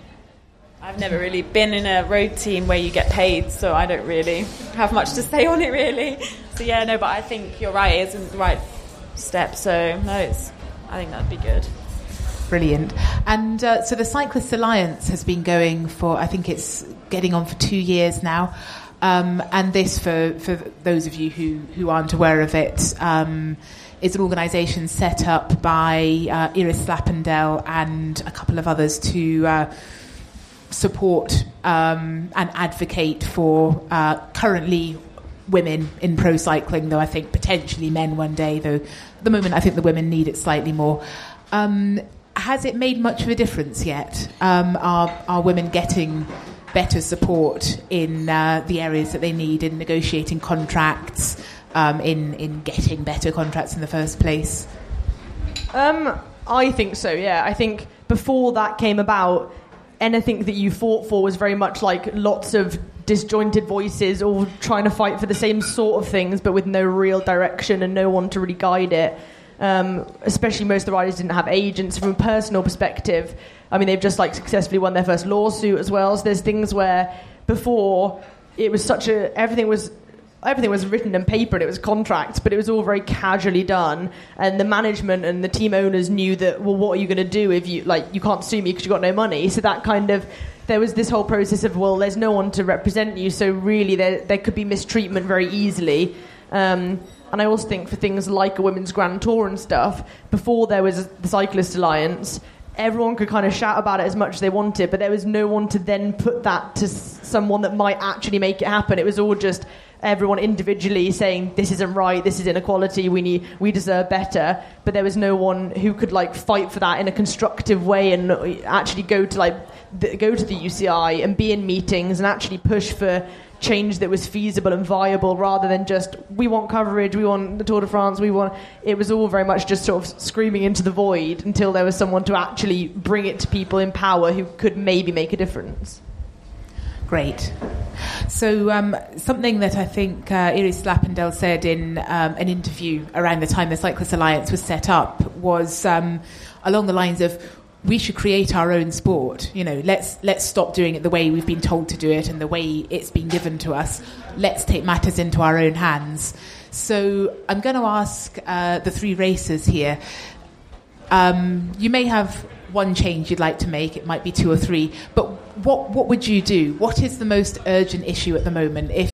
I've never really been in a road team where you get paid, so I don't really have much to say on it, really. So, yeah, no, but I think you're right. It isn't the right step, so, no, it's, I think that'd be good. Brilliant. And uh, so the Cyclist Alliance has been going for, I think it's getting on for two years now. Um, and this, for, for those of you who, who aren't aware of it, um, is an organisation set up by uh, Iris Slappendel and a couple of others to uh, support um, and advocate for uh, currently women in pro cycling, though I think potentially men one day, though at the moment I think the women need it slightly more. Um, has it made much of a difference yet? Um, are, are women getting better support in uh, the areas that they need, in negotiating contracts, um, in, in getting better contracts in the first place? Um, I think so, yeah. I think before that came about, anything that you fought for was very much like lots of disjointed voices all trying to fight for the same sort of things, but with no real direction and no one to really guide it. Um, especially most of the riders didn't have agents. From a personal perspective, I mean, they've just like successfully won their first lawsuit as well. So there's things where before it was such a everything was everything was written in paper and it was contracts, but it was all very casually done. And the management and the team owners knew that, well, what are you going to do if you like you can't sue me because you've got no money? So that kind of there was this whole process of, well, there's no one to represent you, so really there there could be mistreatment very easily. Um, and I also think for things like a women's Grand Tour and stuff, before there was the Cyclist Alliance, everyone could kind of shout about it as much as they wanted, but there was no one to then put that to s- someone that might actually make it happen. It was all just everyone individually saying, this isn't right, this is inequality, we need, we deserve better. But there was no one who could like fight for that in a constructive way and actually go to like the, go to the U C I and be in meetings and actually push for change that was feasible and viable, rather than just, we want coverage, we want the Tour de France, we want... It was all very much just sort of screaming into the void until there was someone to actually bring it to people in power who could maybe make a difference. Great. So um, something that I think uh, Iris Lappendel said in um, an interview around the time the Cyclist Alliance was set up was um, along the lines of, we should create our own sport. You know, let's let's stop doing it the way we've been told to do it and the way it's been given to us. Let's take matters into our own hands. So I'm going to ask uh, the three racers here. Um, you may have one change you'd like to make. It might be two or three. But what what would you do? What is the most urgent issue at the moment? If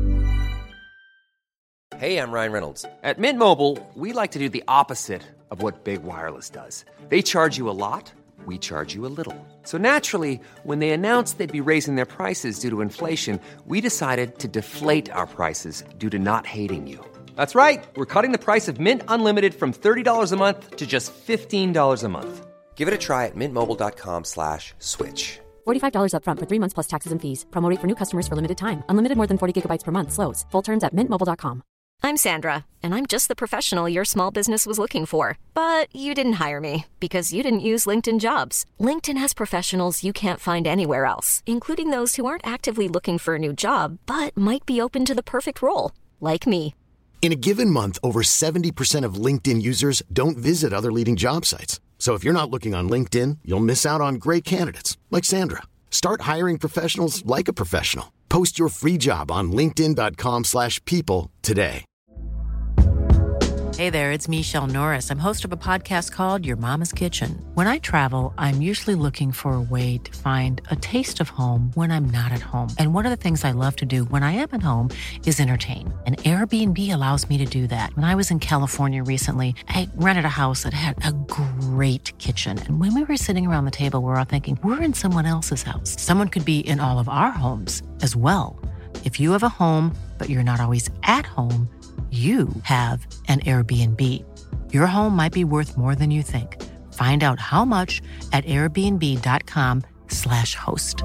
Hey, I'm Ryan Reynolds. At Mint Mobile, we like to do the opposite of what Big Wireless does. They charge you a lot, we charge you a little. So naturally, when they announced they'd be raising their prices due to inflation, we decided to deflate our prices due to not hating you. That's right. We're cutting the price of Mint Unlimited from thirty dollars a month to just fifteen dollars a month. Give it a try at mintmobile.com slash switch. forty-five dollars up front for three months plus taxes and fees. Promo rate for new customers for limited time. Unlimited more than forty gigabytes per month. Slows full terms at mint mobile dot com. I'm Sandra, and I'm just the professional your small business was looking for. But you didn't hire me because you didn't use LinkedIn Jobs. LinkedIn has professionals you can't find anywhere else, including those who aren't actively looking for a new job, but might be open to the perfect role, like me. In a given month, over seventy percent of LinkedIn users don't visit other leading job sites. So if you're not looking on LinkedIn, you'll miss out on great candidates like Sandra. Start hiring professionals like a professional. Post your free job on linkedin.com slash people today. Hey there, it's Michelle Norris. I'm host of a podcast called Your Mama's Kitchen. When I travel, I'm usually looking for a way to find a taste of home when I'm not at home. And one of the things I love to do when I am at home is entertain. And Airbnb allows me to do that. When I was in California recently, I rented a house that had a great kitchen. And when we were sitting around the table, we were all thinking, we're in someone else's house. Someone could be in all of our homes as well. If you have a home, but you're not always at home, you have an Airbnb. Your home might be worth more than you think. Find out how much at airbnb.com slash host.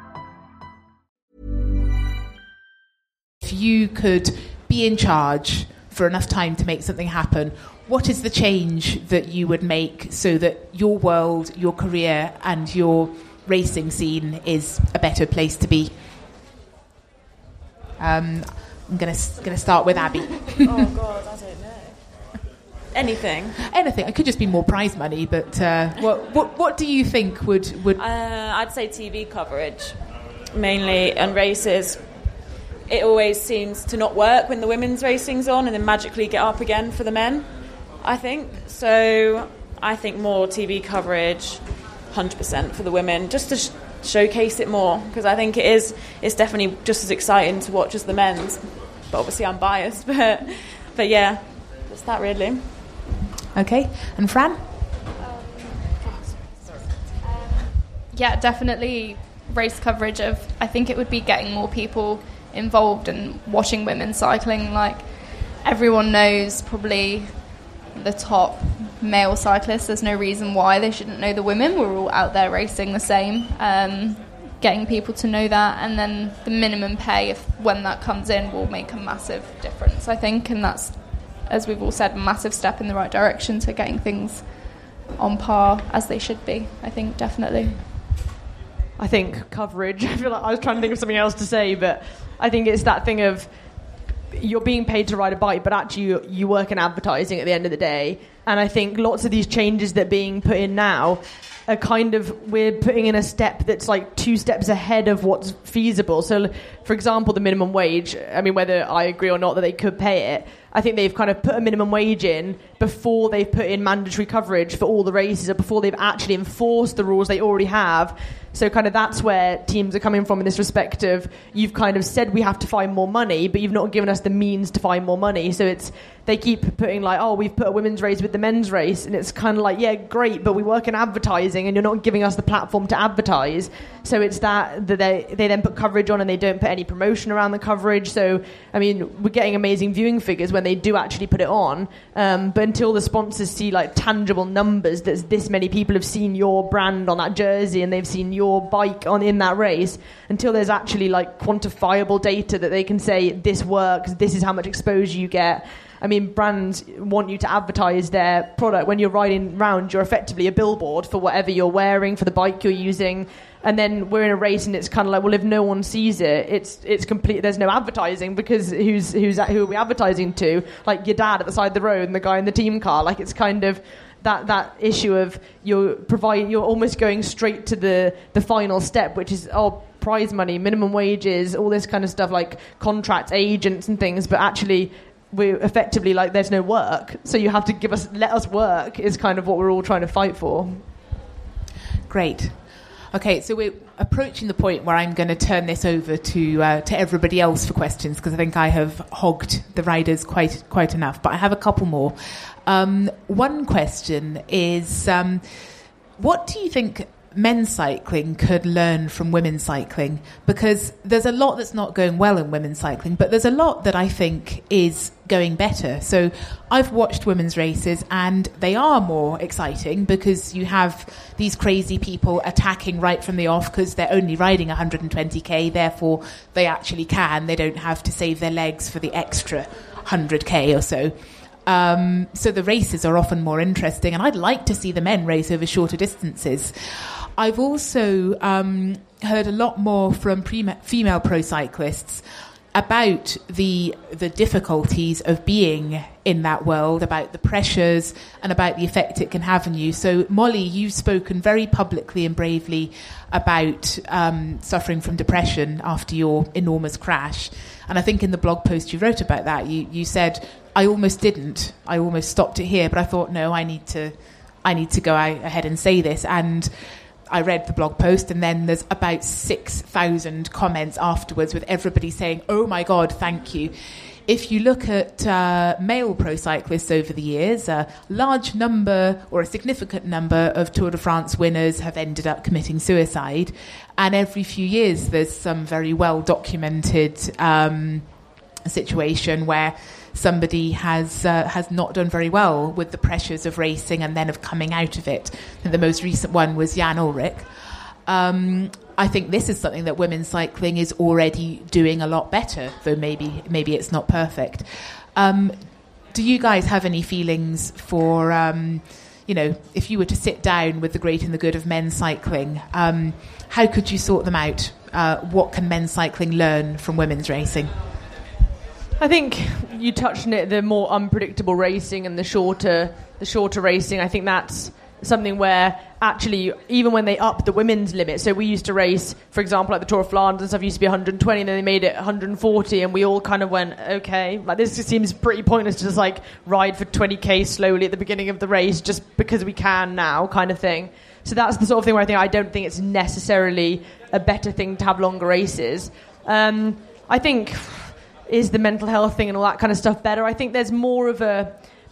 If you could be in charge for enough time to make something happen, what is the change that you would make so that your world, your career, and your racing scene is a better place to be? Um... I'm going to going to start with Abby. Oh, God, I don't know. Anything. Anything. It could just be more prize money, but uh, what, what what do you think would... would... Uh, I'd say T V coverage, mainly, and races. It always seems to not work when the women's racing's on and then magically get up again for the men, I think. So I think more T V coverage, one hundred percent for the women, just to... Sh- showcase it more, because I think it is it's definitely just as exciting to watch as the men's, but obviously I'm biased, but but yeah, that's that really. Okay, and Fran? Um, yeah, definitely race coverage of, I think it would be getting more people involved in watching women cycling. Like, everyone knows probably the top male cyclists. There's no reason why they shouldn't know the women. We're all out there racing the same. Um, getting people to know that, and then the minimum pay, if when that comes in, will make a massive difference, I think, and that's, as we've all said, a massive step in the right direction to getting things on par as they should be, I think, definitely. I think coverage, I feel like I was trying to think of something else to say, but I think it's that thing of you're being paid to ride a bike, but actually you, you work in advertising at the end of the day. And I think lots of these changes that are being put in now are kind of, we're putting in a step that's like two steps ahead of what's feasible. So, for example, the minimum wage, I mean, whether I agree or not that they could pay it, I think they've kind of put a minimum wage in before they've put in mandatory coverage for all the races, or before they've actually enforced the rules they already have. So kind of that's where teams are coming from in this respect of, you've kind of said we have to find more money, but you've not given us the means to find more money. So it's, they keep putting like, oh, we've put a women's race with the men's race, and it's kind of like, yeah, great, but we work in advertising and you're not giving us the platform to advertise. So it's that, that they, they then put coverage on and they don't put any promotion around the coverage. So, I mean, we're getting amazing viewing figures when they do actually put it on. Um, but until the sponsors see like tangible numbers, that this many people have seen your brand on that jersey and they've seen your bike on in that race, until there's actually like quantifiable data that they can say this works, this is how much exposure you get. I mean, brands want you to advertise their product. When you're riding round, you're effectively a billboard for whatever you're wearing, for the bike you're using. And then we're in a race and it's kind of like, well, if no one sees it, it's it's complete. There's no advertising, because who's who's who are we advertising to? Like your dad at the side of the road and the guy in the team car. Like, it's kind of that that issue of you're providing, you're almost going straight to the the final step, which is, oh, prize money, minimum wages, all this kind of stuff, like contracts, agents and things. But actually, we're effectively like, there's no work, so you have to give us, let us work, is kind of what we're all trying to fight for. Great. Okay, so we're approaching the point where I'm going to turn this over to uh, to everybody else for questions, because I think I have hogged the riders quite quite enough. But I have a couple more. Um, one question is, um, what do you think men's cycling could learn from women's cycling? Because there's a lot that's not going well in women's cycling, but there's a lot that I think is going better. So I've watched women's races and they are more exciting, because you have these crazy people attacking right from the off, because they're only riding one hundred twenty k, therefore they actually can. They don't have to save their legs for the extra one hundred k or so. Um, so the races are often more interesting, and I'd like to see the men race over shorter distances. I've also um, heard a lot more from pre- female pro cyclists about the the difficulties of being in that world, about the pressures and about the effect it can have on you. So, Molly, you've spoken very publicly and bravely about um, suffering from depression after your enormous crash. And I think in the blog post you wrote about that, you, you said, I almost didn't. I almost stopped it here, but I thought, no, I need to, I need to go out ahead and say this. And I read the blog post, and then there's about six thousand comments afterwards with everybody saying, oh my God, thank you. If you look at uh, male pro cyclists over the years, a large number or a significant number of Tour de France winners have ended up committing suicide. And every few years there's some very well documented um, situation where somebody has uh, has not done very well with the pressures of racing and then of coming out of it. And the most recent one was Jan Ullrich. Um, I think this is something that women's cycling is already doing a lot better, though maybe maybe it's not perfect. Um, do you guys have any feelings for, um, you know, if you were to sit down with the great and the good of men's cycling, um, how could you sort them out? Uh, what can men's cycling learn from women's racing? I think you touched on it, the more unpredictable racing and the shorter the shorter racing. I think that's something where actually, even when they upped the women's limit, so we used to race, for example, like the Tour of Flanders and stuff used to be one hundred twenty, and then they made it one hundred forty, and we all kind of went, okay, like this just seems pretty pointless to just like ride for twenty k slowly at the beginning of the race just because we can now, kind of thing. So that's the sort of thing where I think I don't think it's necessarily a better thing to have longer races. Um, I think, is the mental health thing and all that kind of stuff better? I think there's more of a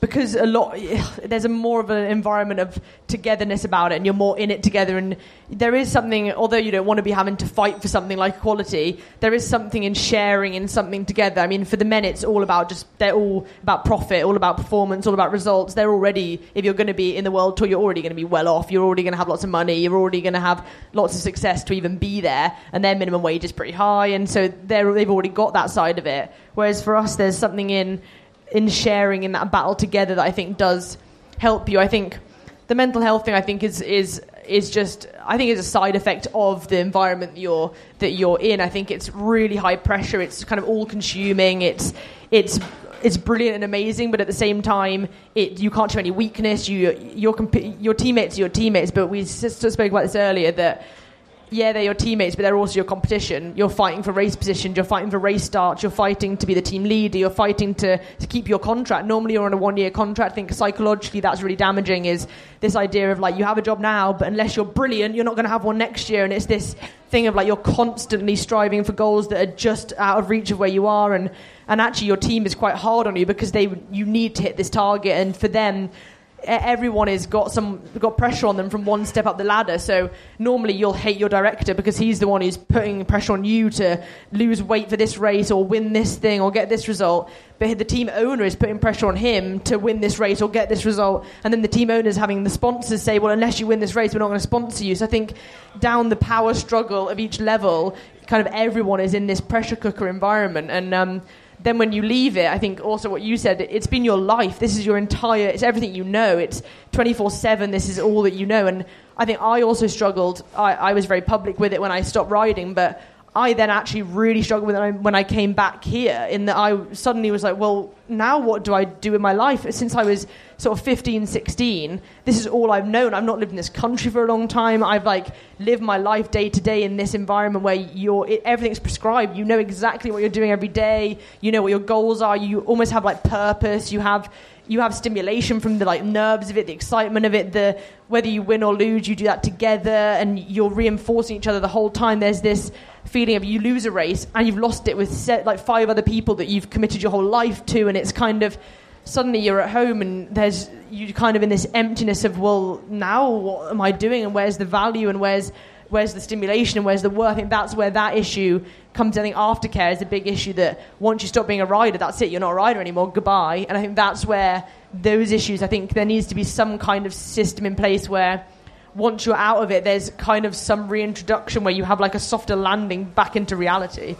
because a lot there's a more of an environment of togetherness about it, and you're more in it together. And there is something, although you don't want to be having to fight for something like equality, there is something in sharing in something together. I mean, for the men, it's all about just they're all about profit, all about performance, all about results. They're already, if you're going to be in the world tour, you're already going to be well off. You're already going to have lots of money. You're already going to have lots of success to even be there, and their minimum wage is pretty high, and so they're, they've already got that side of it. Whereas for us, there's something in in sharing in that battle together that I think does help you. I think the mental health thing, I think, is is is just, I think, is a side effect of the environment that you're that you're in. I think it's really high pressure. It's kind of all consuming. It's it's it's brilliant and amazing, but at the same time, it you can't show any weakness. You your your teammates are your teammates, but we just spoke about this earlier that. Yeah, they're your teammates, but they're also your competition. You're fighting for race positions, you're fighting for race starts, you're fighting to be the team leader, you're fighting to, to keep your contract. Normally you're on a one-year contract. I think psychologically that's really damaging, is this idea of like, you have a job now, but unless you're brilliant, you're not going to have one next year. And it's this thing of like, you're constantly striving for goals that are just out of reach of where you are. And, and actually your team is quite hard on you because they you need to hit this target. And for them, everyone has got some got pressure on them from one step up the ladder. So normally you'll hate your director because he's the one who's putting pressure on you to lose weight for this race or win this thing or get this result. But the team owner is putting pressure on him to win this race or get this result. And then the team owner is having the sponsors say, well, unless you win this race, we're not going to sponsor you. So I think down the power struggle of each level, kind of everyone is in this pressure cooker environment. And um then when you leave it, I think also what you said, it's been your life. This is your entire, it's everything you know. It's twenty-four seven, this is all that you know. And I think I also struggled. I, I was very public with it when I stopped riding, but I then actually really struggled with it when I came back here, in that I suddenly was like, well, now what do I do in my life? Since I was sort of fifteen, sixteen, this is all I've known. I've not lived in this country for a long time. I've like lived my life day to day in this environment where you're, it, everything's prescribed. You know exactly what you're doing every day. You know what your goals are. You almost have like purpose. You have you have stimulation from the like nerves of it, the excitement of it, the whether you win or lose, you do that together, and you're reinforcing each other the whole time. There's this feeling of you lose a race and you've lost it with set, like five other people that you've committed your whole life to, and it's kind of suddenly you're at home and there's you kind of in this emptiness of, well, now what am I doing, and where's the value, and where's where's the stimulation, and where's the worth? I think that's where that issue comes. I think aftercare is a big issue, that once you stop being a rider, that's it, you're not a rider anymore, goodbye. And I think that's where those issues, I think there needs to be some kind of system in place where once you're out of it, there's kind of some reintroduction where you have like a softer landing back into reality.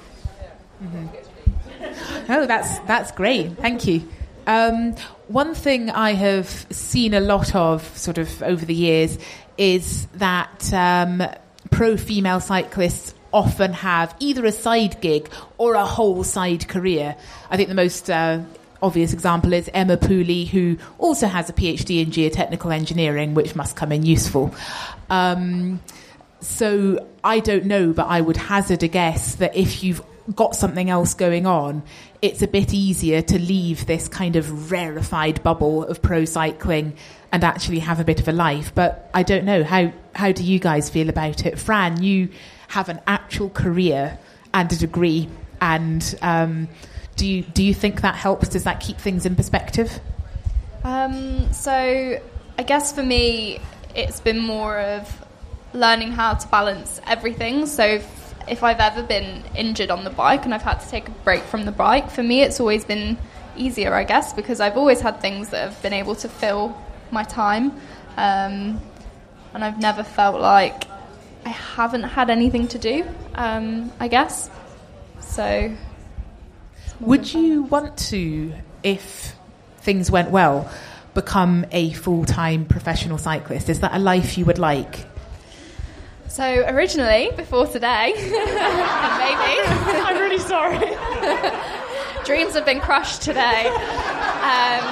Mm-hmm. Oh, that's that's great. Thank you. Um, one thing I have seen a lot of sort of over the years is that um, pro female cyclists often have either a side gig or a whole side career. I think the most uh, obvious example is Emma Pooley, who also has a PhD in geotechnical engineering, which must come in useful. Um, so I don't know, but I would hazard a guess that if you've got something else going on, it's a bit easier to leave this kind of rarefied bubble of pro cycling and actually have a bit of a life. But I don't know, how how do you guys feel about it? Fran, you have an actual career and a degree, and um, do you do you think that helps? Does that keep things in perspective? Um, so I guess for me, it's been more of learning how to balance everything. So if, if I've ever been injured on the bike and I've had to take a break from the bike, for me it's always been easier, I guess, because I've always had things that have been able to fill my time, um, and I've never felt like I haven't had anything to do, um, I guess. So would you want to, if things went well, become a full-time professional cyclist? Is that a life you would like? So originally, before today, maybe. I'm really sorry. Dreams have been crushed today. Um,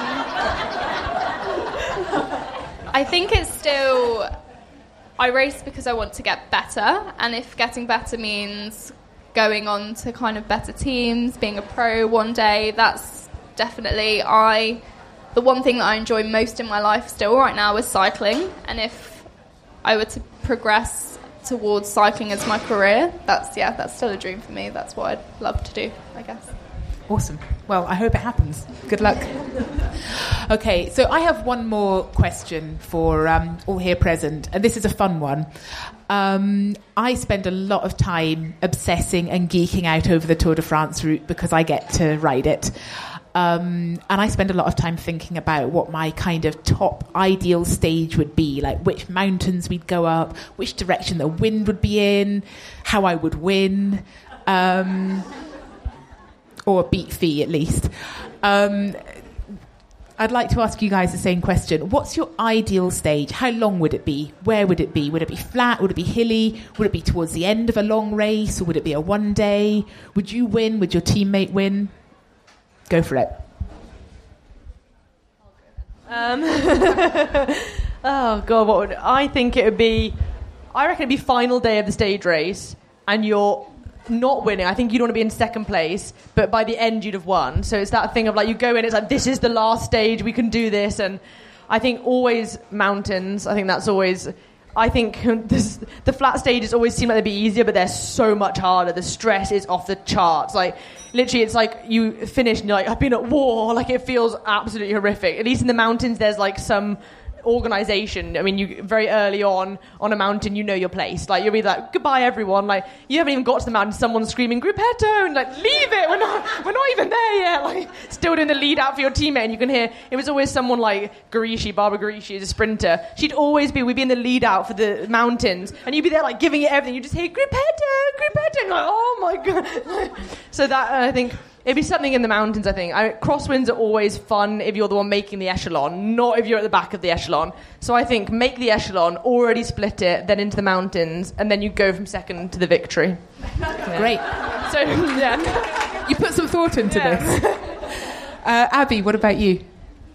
I think it's still, I race because I want to get better, and if getting better means going on to kind of better teams, being a pro one day, that's definitely I. The one thing that I enjoy most in my life still right now is cycling, and if I were to progress towards cycling as my career, that's yeah, that's still a dream for me. That's what I'd love to do, I guess. Awesome. Well, I hope it happens. Good luck. Okay, so I have one more question for um, all here present, and this is a fun one. Um, I spend a lot of time obsessing and geeking out over the Tour de France route because I get to ride it. Um, and I spend a lot of time thinking about what my kind of top ideal stage would be, like which mountains we'd go up, which direction the wind would be in, how I would win, um, or beat Fee at least. Um, I'd like to ask you guys the same question. What's your ideal stage? How long would it be? Where would it be? Would it be flat? Would it be hilly? Would it be towards the end of a long race? Or would it be a one day? Would you win? Would your teammate win? Go for it. Um, oh, God, what would... I think it would be... I reckon it'd be final day of the stage race, and you're not winning. I think you'd want to be in second place, but by the end you'd have won. So it's that thing of, like, you go in, it's like, this is the last stage, we can do this, and I think always mountains. I think that's always... I think this, the flat stages always seem like they'd be easier, but they're so much harder. The stress is off the charts. Like, literally, it's like you finish and you're like, I've been at war. Like, it feels absolutely horrific. At least in the mountains, there's like some organisation. I mean, you very early on on a mountain, you know your place. Like, you'll be like, goodbye, everyone. Like, you haven't even got to the mountain, someone's screaming, Gruppetto, and like, leave it. We're not, we're not even there yet. Like, still doing the lead out for your teammate, and you can hear it was always someone like Garishi, Barbara Garishi, is a sprinter. She'd always be, we'd be in the lead out for the mountains, and you'd be there like giving it everything. You just hear Gruppetto, Gruppetto, and like, oh my god. So that uh, I think. It'd be something in the mountains, I think. I, crosswinds are always fun if you're the one making the echelon, not if you're at the back of the echelon. So I think make the echelon, already split it, then into the mountains, and then you go from second to the victory. Yeah. Great. So, yeah. You put some thought into yeah. this. Uh, Abby, what about you?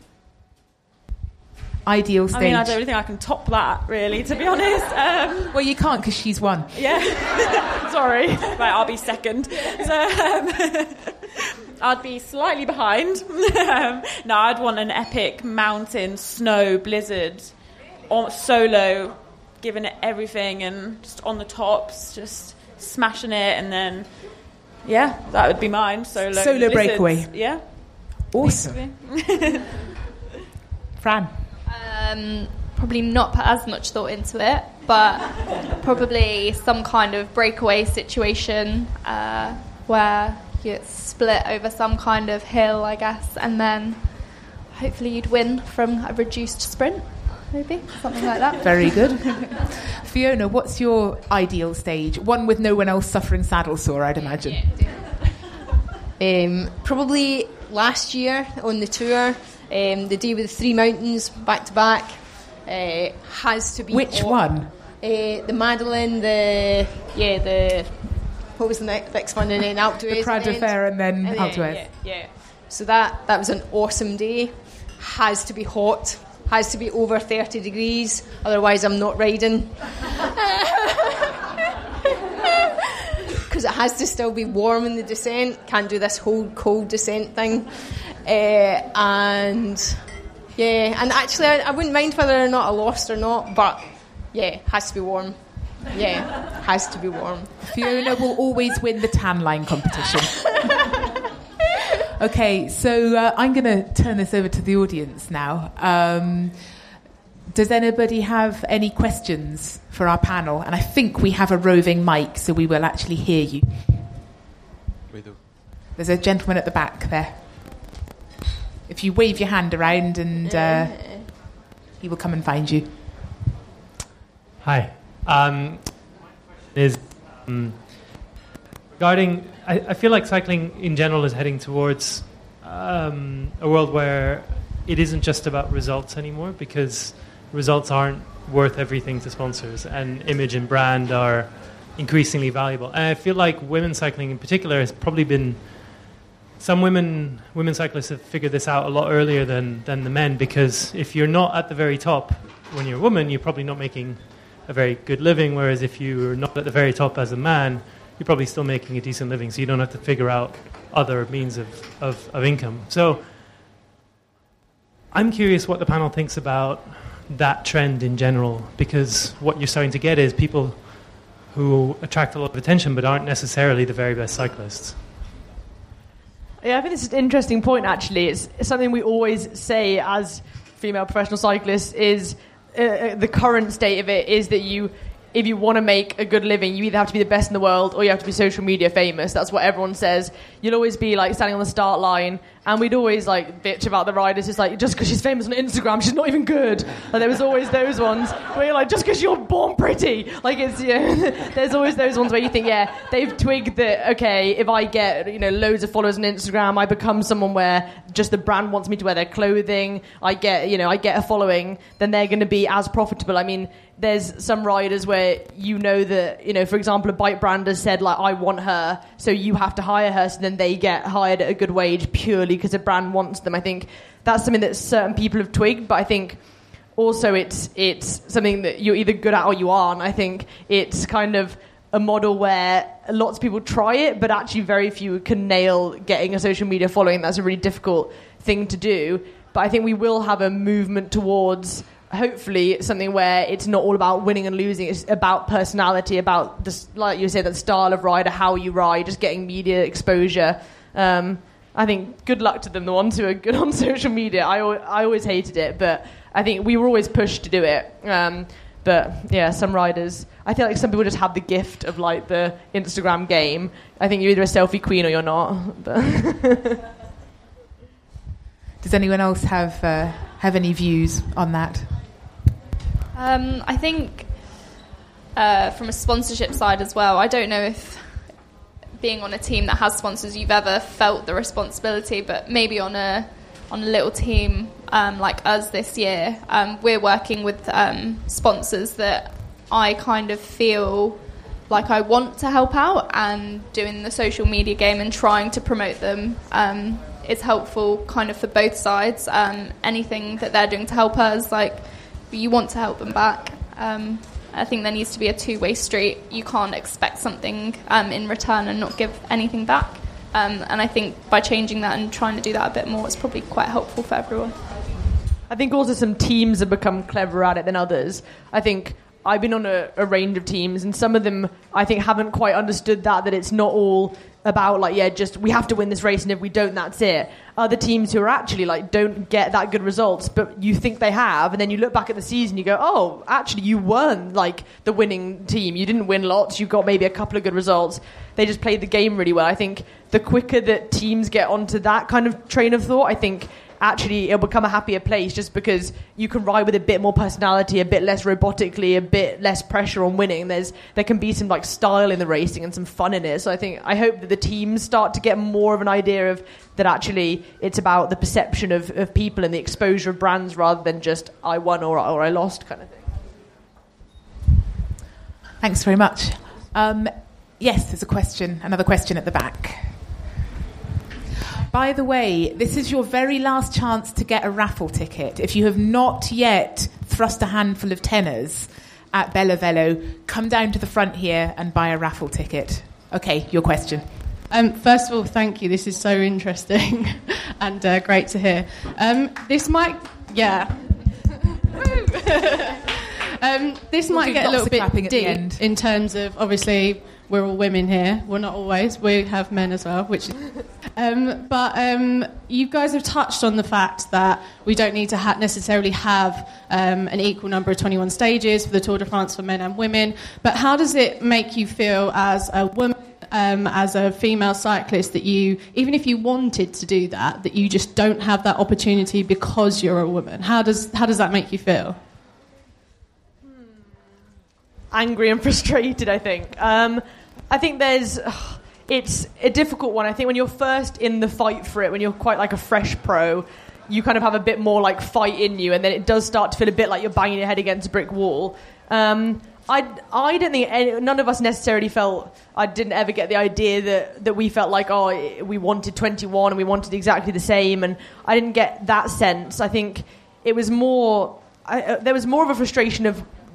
Ideal stage. I mean, I don't really think I can top that, really, to be honest. Um, well, you can't because she's won. Yeah. Sorry. Right, I'll be second. So, um, I'd be slightly behind. um, no, I'd want an epic mountain, snow, blizzard, on, solo, giving it everything and just on the tops, just smashing it, and then, yeah, that would be mine. Solo, solo blizzards. breakaway. Yeah. Awesome. Fran? Um, probably not put as much thought into it, but probably some kind of breakaway situation uh, where you get split over some kind of hill, I guess, and then hopefully you'd win from a reduced sprint, maybe, something like that. Very good. Fiona, what's your ideal stage? One with no one else suffering saddle sore, I'd imagine. Yeah, um, probably last year on the tour, um, the day with the three mountains back to back uh, has to be. Which hot. one? Uh, the Madeleine, the yeah, the what was the next, next one, and then Alpe d'Huez. The Prat de Fer and then and Alpe d'Huez. Yeah, yeah. So that that was an awesome day. Has to be hot. Has to be over thirty degrees. Otherwise, I'm not riding. Because it has to still be warm in the descent. Can't do this whole cold descent thing. Uh, and yeah, and actually I, I wouldn't mind whether or not I lost or not, but yeah, has to be warm. Yeah, has to be warm. Fiona will always win the tan line competition. Okay, so uh, I'm going to turn this over to the audience now. Um, does anybody have any questions for our panel? And I think we have a roving mic, so we will actually hear you. We do. There's a gentleman at the back there. If you wave your hand around, and uh, he will come and find you. Hi. Um, is um, regarding. I, I feel like cycling in general is heading towards um, a world where it isn't just about results anymore, because results aren't worth everything to sponsors, and image and brand are increasingly valuable. And I feel like women's cycling in particular has probably been. Some women women cyclists have figured this out a lot earlier than, than the men, because if you're not at the very top when you're a woman, you're probably not making a very good living, whereas if you're not at the very top as a man, you're probably still making a decent living, so you don't have to figure out other means of, of, of income. So I'm curious what the panel thinks about that trend in general, because what you're starting to get is people who attract a lot of attention but aren't necessarily the very best cyclists. Yeah, I think this is an interesting point, actually. It's something we always say as female professional cyclists is uh, the current state of it is that you, if you want to make a good living, you either have to be the best in the world or you have to be social media famous. That's what everyone says. You'll always be like standing on the start line, and we'd always like bitch about the riders. It's like, just because she's famous on Instagram, she's not even good. Like, there was always those ones where you're like, just because you're born pretty. Like, it's, yeah, there's always those ones where you think, yeah, they've twigged that, okay, if I get, you know, loads of followers on Instagram, I become someone where just the brand wants me to wear their clothing, I get, you know, I get a following, then they're going to be as profitable. I mean, there's some riders where you know that, you know, for example, a bike brand has said, like, I want her, so you have to hire her, so then they get hired at a good wage purely because a brand wants them. I think that's something that certain people have twigged, but I think also it's it's something that you're either good at or you aren't. I think it's kind of a model where lots of people try it, but actually very few can nail getting a social media following. That's a really difficult thing to do. But I think we will have a movement towards, hopefully, something where it's not all about winning and losing. It's about personality, about, this, like you said, that style of rider, how you ride, just getting media exposure. Um, I think good luck to them, the ones who are good on social media. I, I always hated it, but I think we were always pushed to do it. Um, but yeah, some riders, I feel like some people just have the gift of like the Instagram game. I think you're either a selfie queen or you're not. But does anyone else have uh, have any views on that? Um, I think uh, from a sponsorship side as well, I don't know if being on a team that has sponsors, you've ever felt the responsibility, but maybe on a on a little team um, like us this year, um, we're working with um, sponsors that I kind of feel like I want to help out, and doing the social media game and trying to promote them um, is helpful kind of for both sides. Um, anything that they're doing to help us, like, you want to help them back. Um, I think there needs to be a two-way street. You can't expect something um, in return and not give anything back. Um, and I think by changing that and trying to do that a bit more, it's probably quite helpful for everyone. I think also some teams have become cleverer at it than others. I think I've been on a, a range of teams, and some of them, I think, haven't quite understood that, that it's not all about, like, yeah, just we have to win this race, and if we don't, that's it. Other teams who are actually, like, don't get that good results, but you think they have, and then you look back at the season, you go, oh, actually, you weren't, like, the winning team. You didn't win lots. You got maybe a couple of good results. They just played the game really well. I think the quicker that teams get onto that kind of train of thought, I think actually it'll become a happier place, just because you can ride with a bit more personality, a bit less robotically, a bit less pressure on winning. There's there can be some like style in the racing and some fun in it. So I think I hope that the teams start to get more of an idea of that actually it's about the perception of, of people and the exposure of brands rather than just I won or, or I lost kind of thing. Thanks very much. Um, yes, there's a question, another question at the back. By the way, this is your very last chance to get a raffle ticket. If you have not yet thrust a handful of tenors at Bella Velo, come down to the front here and buy a raffle ticket. Okay, your question. Um, first of all, thank you. This is so interesting and uh, great to hear. Um, this might, yeah. um, this might get a little bit deep in terms of, obviously, we're all women here. We're not always. We have men as well, which. Um, but um, you guys have touched on the fact that we don't need to ha- necessarily have um, an equal number of twenty-one stages for the Tour de France for men and women. But how does it make you feel as a woman, um, as a female cyclist, that you, even if you wanted to do that, that you just don't have that opportunity because you're a woman? How does how does that make you feel? Angry and frustrated, I think. Um, I think there's... Ugh, it's a difficult one. I think when you're first in the fight for it, when you're quite like a fresh pro, you kind of have a bit more like fight in you, and then it does start to feel a bit like you're banging your head against a brick wall. Um, I, I don't think any, none of us necessarily felt... I didn't ever get the idea that, that we felt like, oh, we wanted twenty-one and we wanted exactly the same, and I didn't get that sense. I think it was more... I, uh, there was more of a frustration of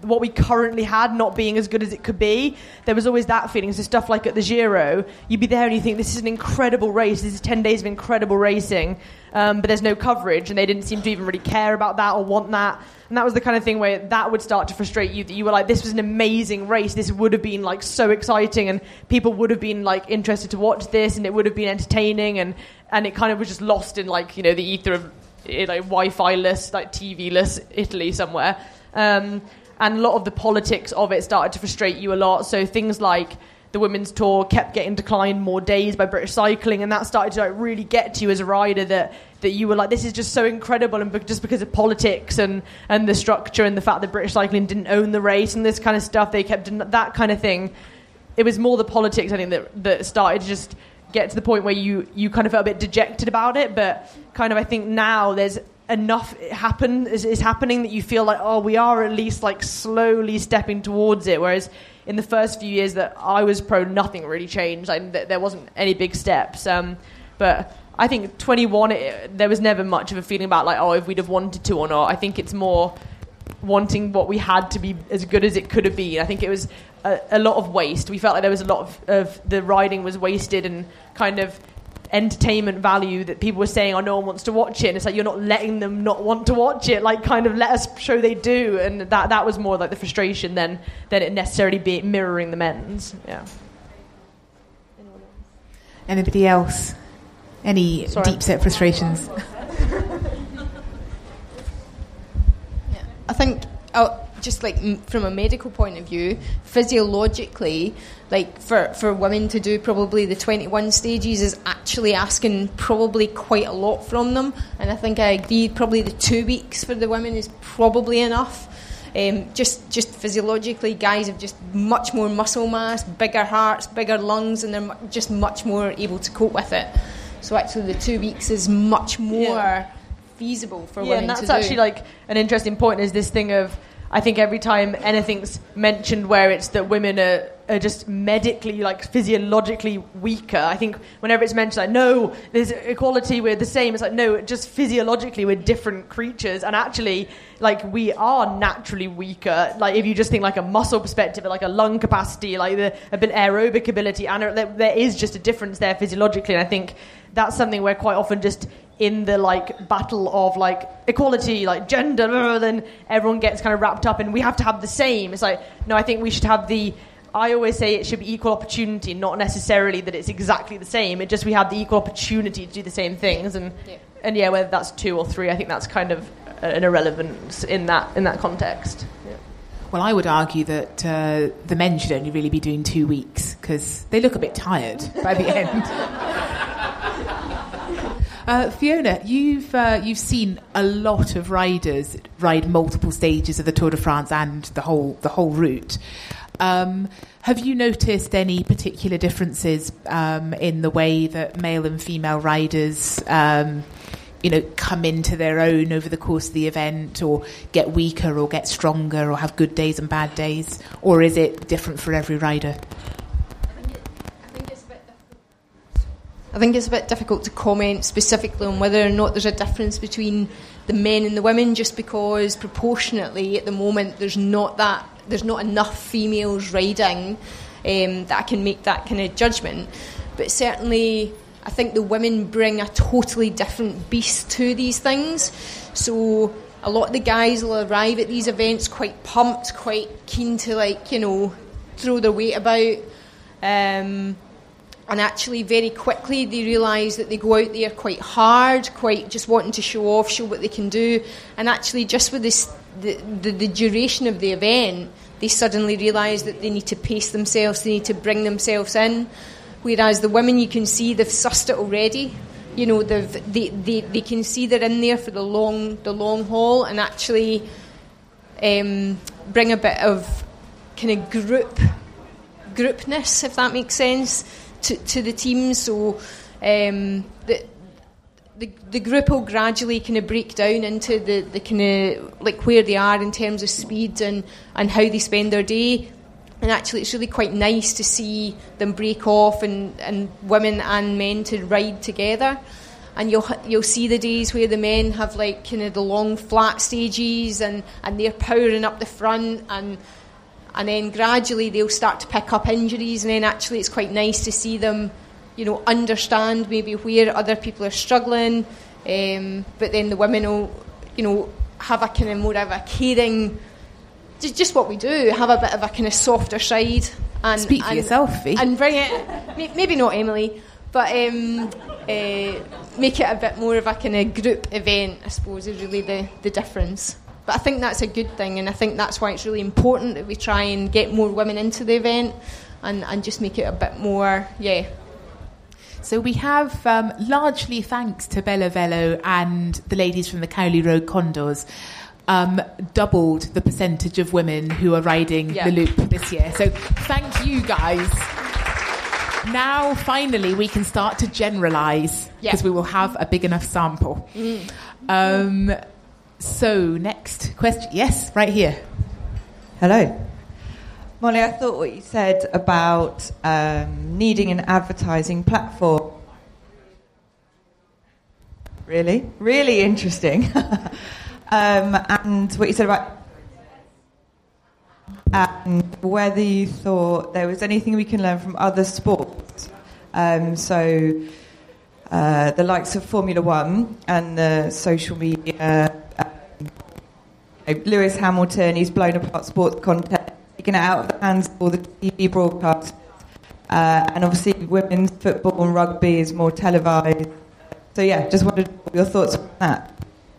what we currently had not being as good as it could be. There was always that feeling. So stuff like at the Giro, you'd be there and you think, this is an incredible race, this is ten days of incredible racing, um, but there's no coverage, and they didn't seem to even really care about that or want that. And that was the kind of thing where that would start to frustrate you, that you were like, this was an amazing race, this would have been like so exciting, and people would have been like interested to watch this, and it would have been entertaining, and and it kind of was just lost in like, you know, the ether of you know, Wi-Fi-less, like T V-less Italy somewhere. Um, And a lot of the politics of it started to frustrate you a lot. So things like the women's tour kept getting declined more days by British Cycling, and that started to like really get to you as a rider, that that you were like, this is just so incredible, and be- just because of politics and, and the structure and the fact that British Cycling didn't own the race and this kind of stuff, they kept den- that kind of thing. It was more the politics, I think, that that started to just get to the point where you, you kind of felt a bit dejected about it. But kind of, I think now there's enough happen is, is happening that you feel like, oh, we are at least like slowly stepping towards it, whereas in the first few years that I was pro, nothing really changed. Like, th- there wasn't any big steps, um, but I think twenty-one it, there was never much of a feeling about like, oh, if we'd have wanted to or not. I think it's more wanting what we had to be as good as it could have been. I think it was a, a lot of waste. We felt like there was a lot of, of the riding was wasted, and kind of entertainment value that people were saying, oh, no one wants to watch it, and it's like, you're not letting them not want to watch it, like kind of let us show they do. And that that was more like the frustration than than it necessarily be mirroring the men's. Yeah. Anybody else? Any Sorry. deep set frustrations? Yeah. I think uh, just like m- from a medical point of view, physiologically, like for, for women to do probably the twenty-one stages is actually asking probably quite a lot from them. And I think I agree, probably the two weeks for the women is probably enough. Um, just just physiologically, guys have just much more muscle mass, bigger hearts, bigger lungs, and they're mu- just much more able to cope with it. So actually the two weeks is much more yeah. feasible for yeah, women and that's to do. actually like an interesting point, is this thing of, I think every time anything's mentioned where it's that women are, are just medically, like physiologically weaker, I think whenever it's mentioned, like, no, there's equality, we're the same, it's like, no, just physiologically we're different creatures, and actually, like, we are naturally weaker. Like, if you just think like a muscle perspective, like a lung capacity, like the a bit aerobic ability, and there, there is just a difference there physiologically, and I think that's something where quite often just in the like battle of like equality, like gender, then everyone gets kind of wrapped up in we have to have the same. It's like, no, I think we should have the, I always say it should be equal opportunity, not necessarily that it's exactly the same. It just, we have the equal opportunity to do the same things, and yeah. and yeah, whether that's two or three, I think that's kind of an irrelevance in that in that context. Yeah. Well, I would argue that uh, the men should only really be doing two weeks because they look a bit tired by the end. Uh, Fiona, you've uh, you've seen a lot of riders ride multiple stages of the Tour de France and the whole the whole route. Um, have you noticed any particular differences um, in the way that male and female riders, um, you know, come into their own over the course of the event, or get weaker, or get stronger, or have good days and bad days, or is it different for every rider? I think it's a bit difficult to comment specifically on whether or not there's a difference between the men and the women, just because proportionately at the moment there's not that there's not enough females riding um, that I can make that kind of judgment. But certainly I think the women bring a totally different beast to these things. So a lot of the guys will arrive at these events quite pumped, quite keen to, like, you know, throw their weight about. Um, And actually, very quickly, they realise that they go out there quite hard, quite just wanting to show off, show what they can do. And actually, just with this, the, the, the duration of the event, they suddenly realise that they need to pace themselves, they need to bring themselves in. Whereas the women, you can see they've sussed it already. You know, they've, they, they, they can see they're in there for the long, the long haul, and actually um, bring a bit of kind of group, groupness, if that makes sense. To, to the team, so um, the, the the group will gradually kind of break down into the, the kind of like where they are in terms of speed and, and how they spend their day. And actually, it's really quite nice to see them break off and, and women and men to ride together. and you'll you'll see the days where the men have like kind of the long flat stages and, and they're powering up the front, and and then gradually they'll start to pick up injuries, and then actually it's quite nice to see them, you know, understand maybe where other people are struggling, um, but then the women will, you know, have a kind of more of a caring, just, just what we do, have a bit of a kind of softer side. And, Speak for and, yourself, Fee. And bring it, maybe not Emily, but um, uh, make it a bit more of a kind of group event, I suppose, is really the, the difference. But I think that's a good thing, and I think that's why it's really important that we try and get more women into the event and, and just make it a bit more, yeah. So we have, um, largely thanks to Bella Velo and the ladies from the Cowley Road Condors, um, doubled the percentage of women who are riding yeah. the Loop this year. So thank you, guys. Now, finally, we can start to generalise, because yeah. we will have a big enough sample. Mm. Um, so, next question. Yes, right here. Hello. Molly, I thought what you said about um, needing an advertising platform, really, really interesting. um, and what you said about and whether you thought there was anything we can learn from other sports. Um, so uh, the likes of Formula One and the social media. Um, Lewis Hamilton, he's blown apart sports content, taken it out of the hands of all the T V broadcasts. Uh, and obviously women's football and rugby is more televised. So yeah, just wondered your thoughts on that.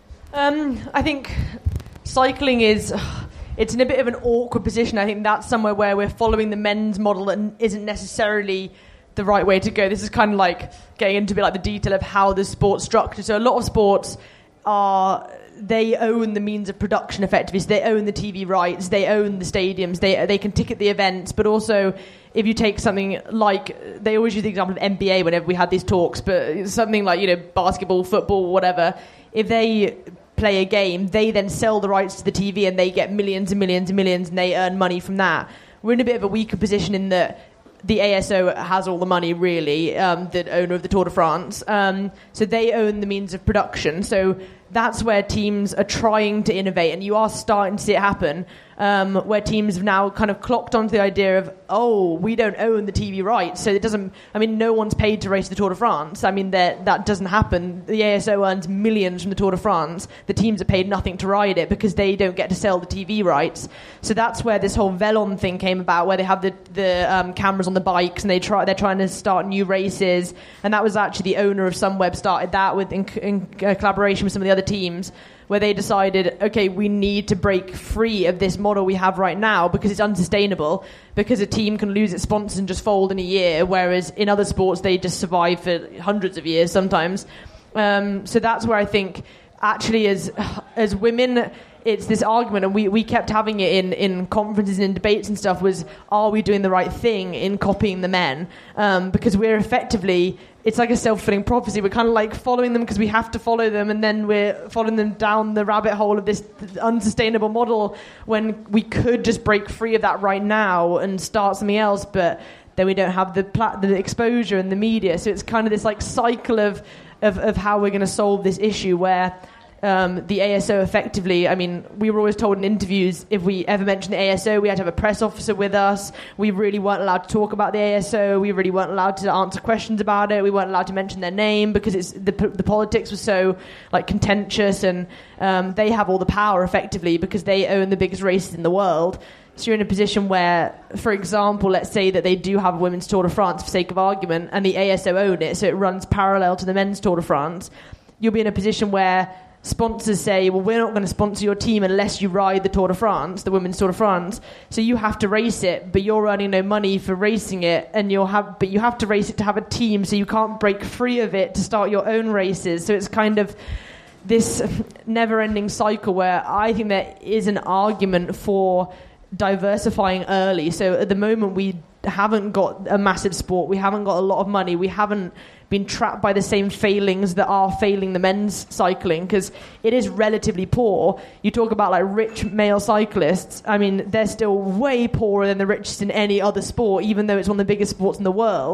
Um, I think cycling is... It's in a bit of an awkward position. I think that's somewhere where we're following the men's model and isn't necessarily the right way to go. This is kind of like getting into a bit like the detail of how the sport's structured. So a lot of sports are... They own the means of production effectively. So they own the T V rights, they own the stadiums, they they can ticket the events. But also, if you take something like, they always use the example of N B A whenever we had these talks, but something like, you know, basketball, football, whatever, if they play a game, they then sell the rights to the T V and they get millions and millions and millions and they earn money from that. We're in a bit of a weaker position in that the A S O has all the money, really, um, the owner of the Tour de France. Um, so they own the means of production. So that's where teams are trying to innovate, and you are starting to see it happen, um, where teams have now kind of clocked onto the idea of, oh, we don't own the T V rights, so it doesn't, I mean, no one's paid to race the Tour de France. I mean, that that doesn't happen. The A S O earns millions from the Tour de France. The teams are paid nothing to ride it because they don't get to sell the T V rights. So that's where this whole Velon thing came about, where they have the, the um, cameras on the bikes and they try, they're trying to start new races, and that was actually the owner of Sunweb started that with in, in uh, collaboration with some of the other teams, where they decided, okay, we need to break free of this model we have right now because it's unsustainable, because a team can lose its sponsors and just fold in a year, whereas in other sports they just survive for hundreds of years sometimes. Um, so that's where I think actually as as women, it's this argument, and we, we kept having it in, in conferences and in debates and stuff, was, are we doing the right thing in copying the men? Um, because we're effectively, it's like a self-fulfilling prophecy. We're kind of like following them because we have to follow them, and then we're following them down the rabbit hole of this unsustainable model when we could just break free of that right now and start something else, but then we don't have the plat- the exposure and the media. So it's kind of this like cycle of, of, of how we're going to solve this issue where... Um, the A S O effectively, I mean, we were always told in interviews if we ever mentioned the A S O, we had to have a press officer with us. We really weren't allowed to talk about the A S O. We really weren't allowed to answer questions about it. We weren't allowed to mention their name because it's the, the politics was so like contentious, and um, they have all the power effectively because they own the biggest races in the world. So you're in a position where, for example, let's say that they do have a women's Tour de France for sake of argument, and the A S O own it, so it runs parallel to the men's Tour de France. You'll be in a position where sponsors say, well, we're not going to sponsor your team unless you ride the Tour de France, the women's Tour de France. So you have to race it, but you're earning no money for racing it, and you'll have, but you have to race it to have a team, so you can't break free of it to start your own races. So it's kind of this never-ending cycle where I think there is an argument for diversifying early. So at the moment, we haven't got a massive sport, we haven't got a lot of money, we haven't been trapped by the same failings that are failing the men's cycling, because it is relatively poor. You talk about like rich male cyclists, I mean, they're still way poorer than the richest in any other sport, even though it's one of the biggest sports in the world.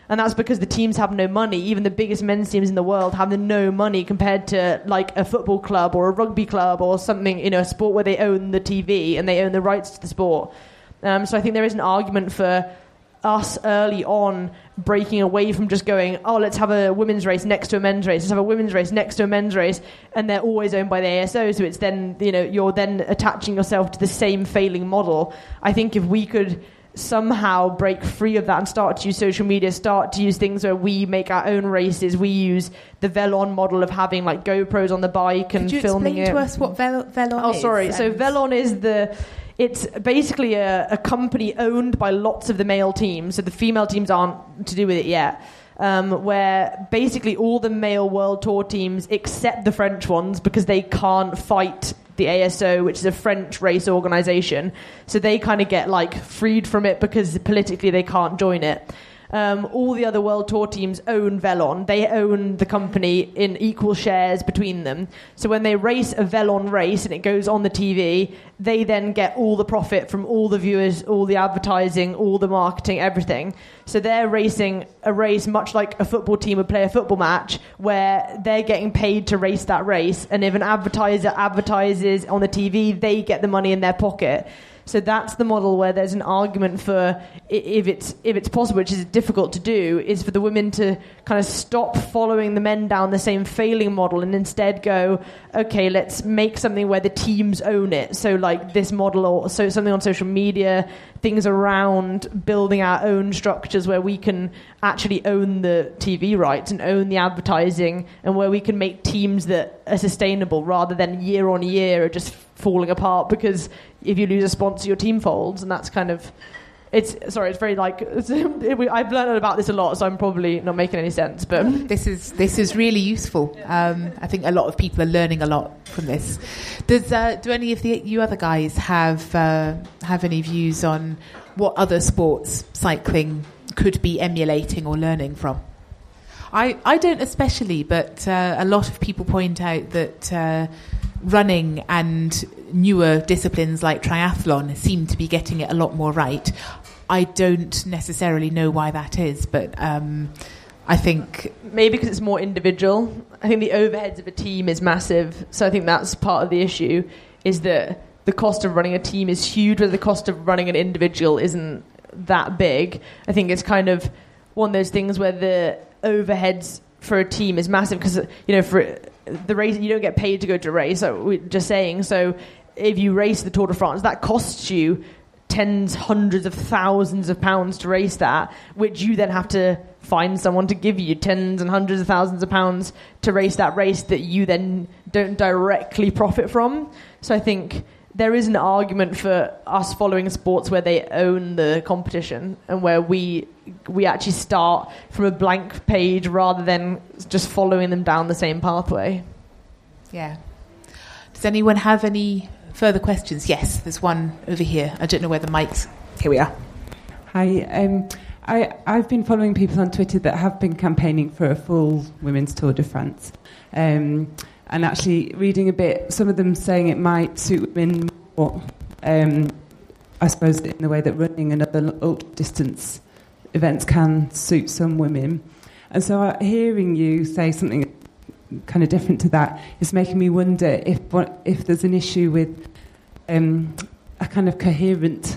And that's because the teams have no money. Even the biggest men's teams in the world have no money compared to like a football club or a rugby club or something, you know, a sport where they own the T V and they own the rights to the sport. Um, so I think there is an argument for us early on breaking away from just going, oh, let's have a women's race next to a men's race, let's have a women's race next to a men's race, and they're always owned by the A S O, so it's then, you know, you're then attaching yourself to the same failing model. I think if we could somehow break free of that and start to use social media, start to use things where we make our own races, we use the Velon model of having like GoPros on the bike and Could you filming explain it. to us what Vel- Velon oh, is? Oh, sorry. So Velon is the... It's basically a, a company owned by lots of the male teams, so the female teams aren't to do with it yet, um, where basically all the male World Tour teams, except the French ones, because they can't fight the A S O, which is a French race organisation, so they kind of get like freed from it because politically they can't join it. Um, all the other World Tour teams own Velon. They own the company in equal shares between them. So when they race a Velon race and it goes on the T V, they then get all the profit from all the viewers, all the advertising, all the marketing, everything. So they're racing a race much like a football team would play a football match, where they're getting paid to race that race. And if an advertiser advertises on the T V, they get the money in their pocket. So that's the model where there's an argument for, if it's if it's possible, which is difficult to do, is for the women to kind of stop following the men down the same failing model and instead go, okay, let's make something where the teams own it. So like this model, or so something on social media, things around building our own structures where we can actually own the T V rights and own the advertising, and where we can make teams that are sustainable rather than year on year are just falling apart because if you lose a sponsor, your team folds. And that's kind of, it's sorry, it's very like it's, it, I've learned about this a lot, so I'm probably not making any sense. But this is this is really useful. Um, I think a lot of people are learning a lot from this. Does uh, do any of the you other guys have uh, have any views on what other sports cycling could be emulating or learning from? I, I don't especially, but uh, a lot of people point out that uh, running and newer disciplines like triathlon seem to be getting it a lot more right. I don't necessarily know why that is, but um, I think... Maybe because it's more individual. I think the overheads of a team is massive, so I think that's part of the issue, is that the cost of running a team is huge, but the cost of running an individual isn't that big. I think it's kind of one of those things where the overheads for a team is massive because, you know, for the race, you don't get paid to go to a race, so we're just saying. So if you race the Tour de France, that costs you tens, hundreds of thousands of pounds to race that, which you then have to find someone to give you tens and hundreds of thousands of pounds to race that race that you then don't directly profit from. So I think there is an argument for us following sports where they own the competition and where we we actually start from a blank page rather than just following them down the same pathway. Yeah. Does anyone have any further questions? Yes, there's one over here. I don't know where the mic's... Here we are. Hi. Um, I, I've been following people on Twitter that have been campaigning for a full Women's Tour de France. Um, and actually reading a bit, some of them saying it might suit women more, um, I suppose, in the way that running and other ultra-distance events can suit some women. And so uh, hearing you say something kind of different to that is making me wonder if what, if there's an issue with um, a kind of coherent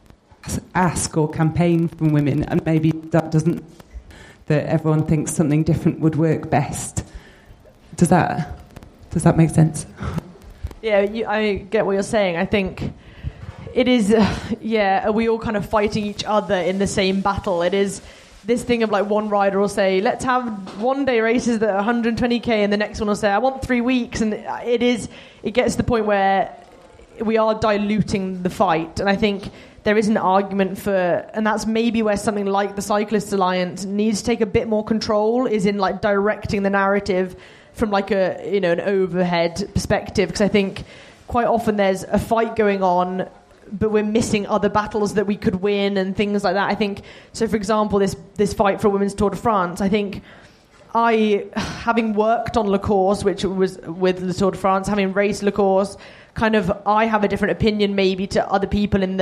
ask or campaign from women, and maybe that doesn't, that everyone thinks something different would work best. Does that does that make sense? Yeah, you, I get what you're saying. I think it is, uh, yeah, are we all kind of fighting each other in the same battle? It is this thing of like one rider will say, let's have one day races that are one hundred twenty k, and the next one will say, I want three weeks. And it is, it gets to the point where we are diluting the fight. And I think there is an argument for, and that's maybe where something like the Cyclists Alliance needs to take a bit more control, is in like directing the narrative from like a, you know, an overhead perspective. Because I think quite often there's a fight going on, but we're missing other battles that we could win and things like that. I think, so for example, this this fight for Women's Tour de France, I think I, having worked on Le Course, which was with the Tour de France, having raced Le Course, kind of I have a different opinion maybe to other people in that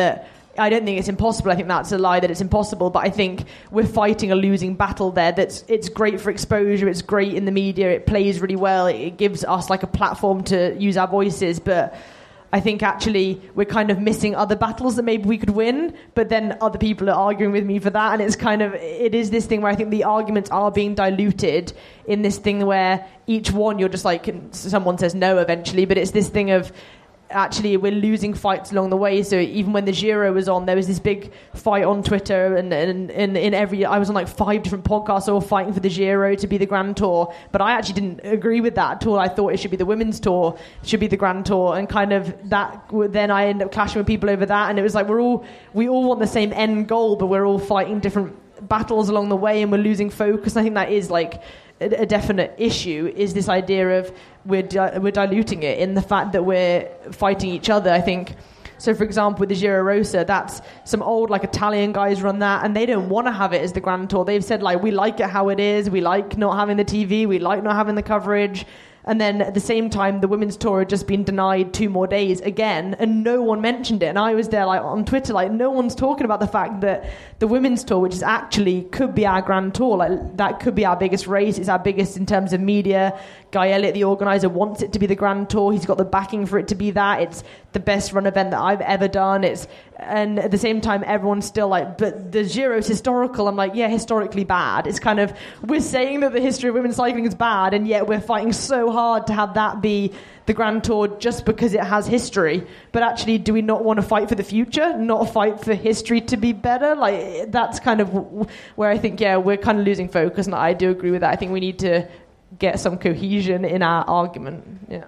I don't think it's impossible. I think that's a lie that it's impossible. But I think we're fighting a losing battle there. That's it's great for exposure. It's great in the media. It plays really well. It, it gives us like a platform to use our voices. But I think actually we're kind of missing other battles that maybe we could win. But then other people are arguing with me for that. And it's kind of it is this thing where I think the arguments are being diluted in this thing where each one you're just like someone says no eventually. But it's this thing of actually we're losing fights along the way. So even when the Giro was on, there was this big fight on Twitter, and in in, in every I was on like five different podcasts all fighting for the Giro to be the Grand Tour, but I actually didn't agree with that at all. I thought it should be the Women's Tour, it should be the Grand Tour, and kind of that then I ended up clashing with people over that, and it was like we're all we all want the same end goal, but we're all fighting different battles along the way, and we're losing focus. And I think that is like a definite issue, is this idea of we're di- we're diluting it in the fact that we're fighting each other. I think so. For example, with the Giro Rosa, that's some old like Italian guys run that, and they don't want to have it as the Grand Tour. They've said like we like it how it is. We like not having the T V. We like not having the coverage. And then at the same time, the Women's Tour had just been denied two more days again, and no one mentioned it. And I was there like on Twitter, like no one's talking about the fact that the Women's Tour, which is actually could be our Grand Tour, like that could be our biggest race. It's our biggest in terms of media. Guy Elliott, the organizer, wants it to be the Grand Tour. He's got the backing for it to be that. It's the best run event that I've ever done. It's and at the same time, everyone's still like, but the Giro's historical. I'm like, yeah, historically bad. It's kind of we're saying that the history of women's cycling is bad, and yet we're fighting so hard to have that be the Grand Tour just because it has history. But actually, do we not want to fight for the future, not fight for history to be better? Like that's kind of where I think, yeah, we're kind of losing focus, and I do agree with that. I think we need to get some cohesion in our argument. Yeah.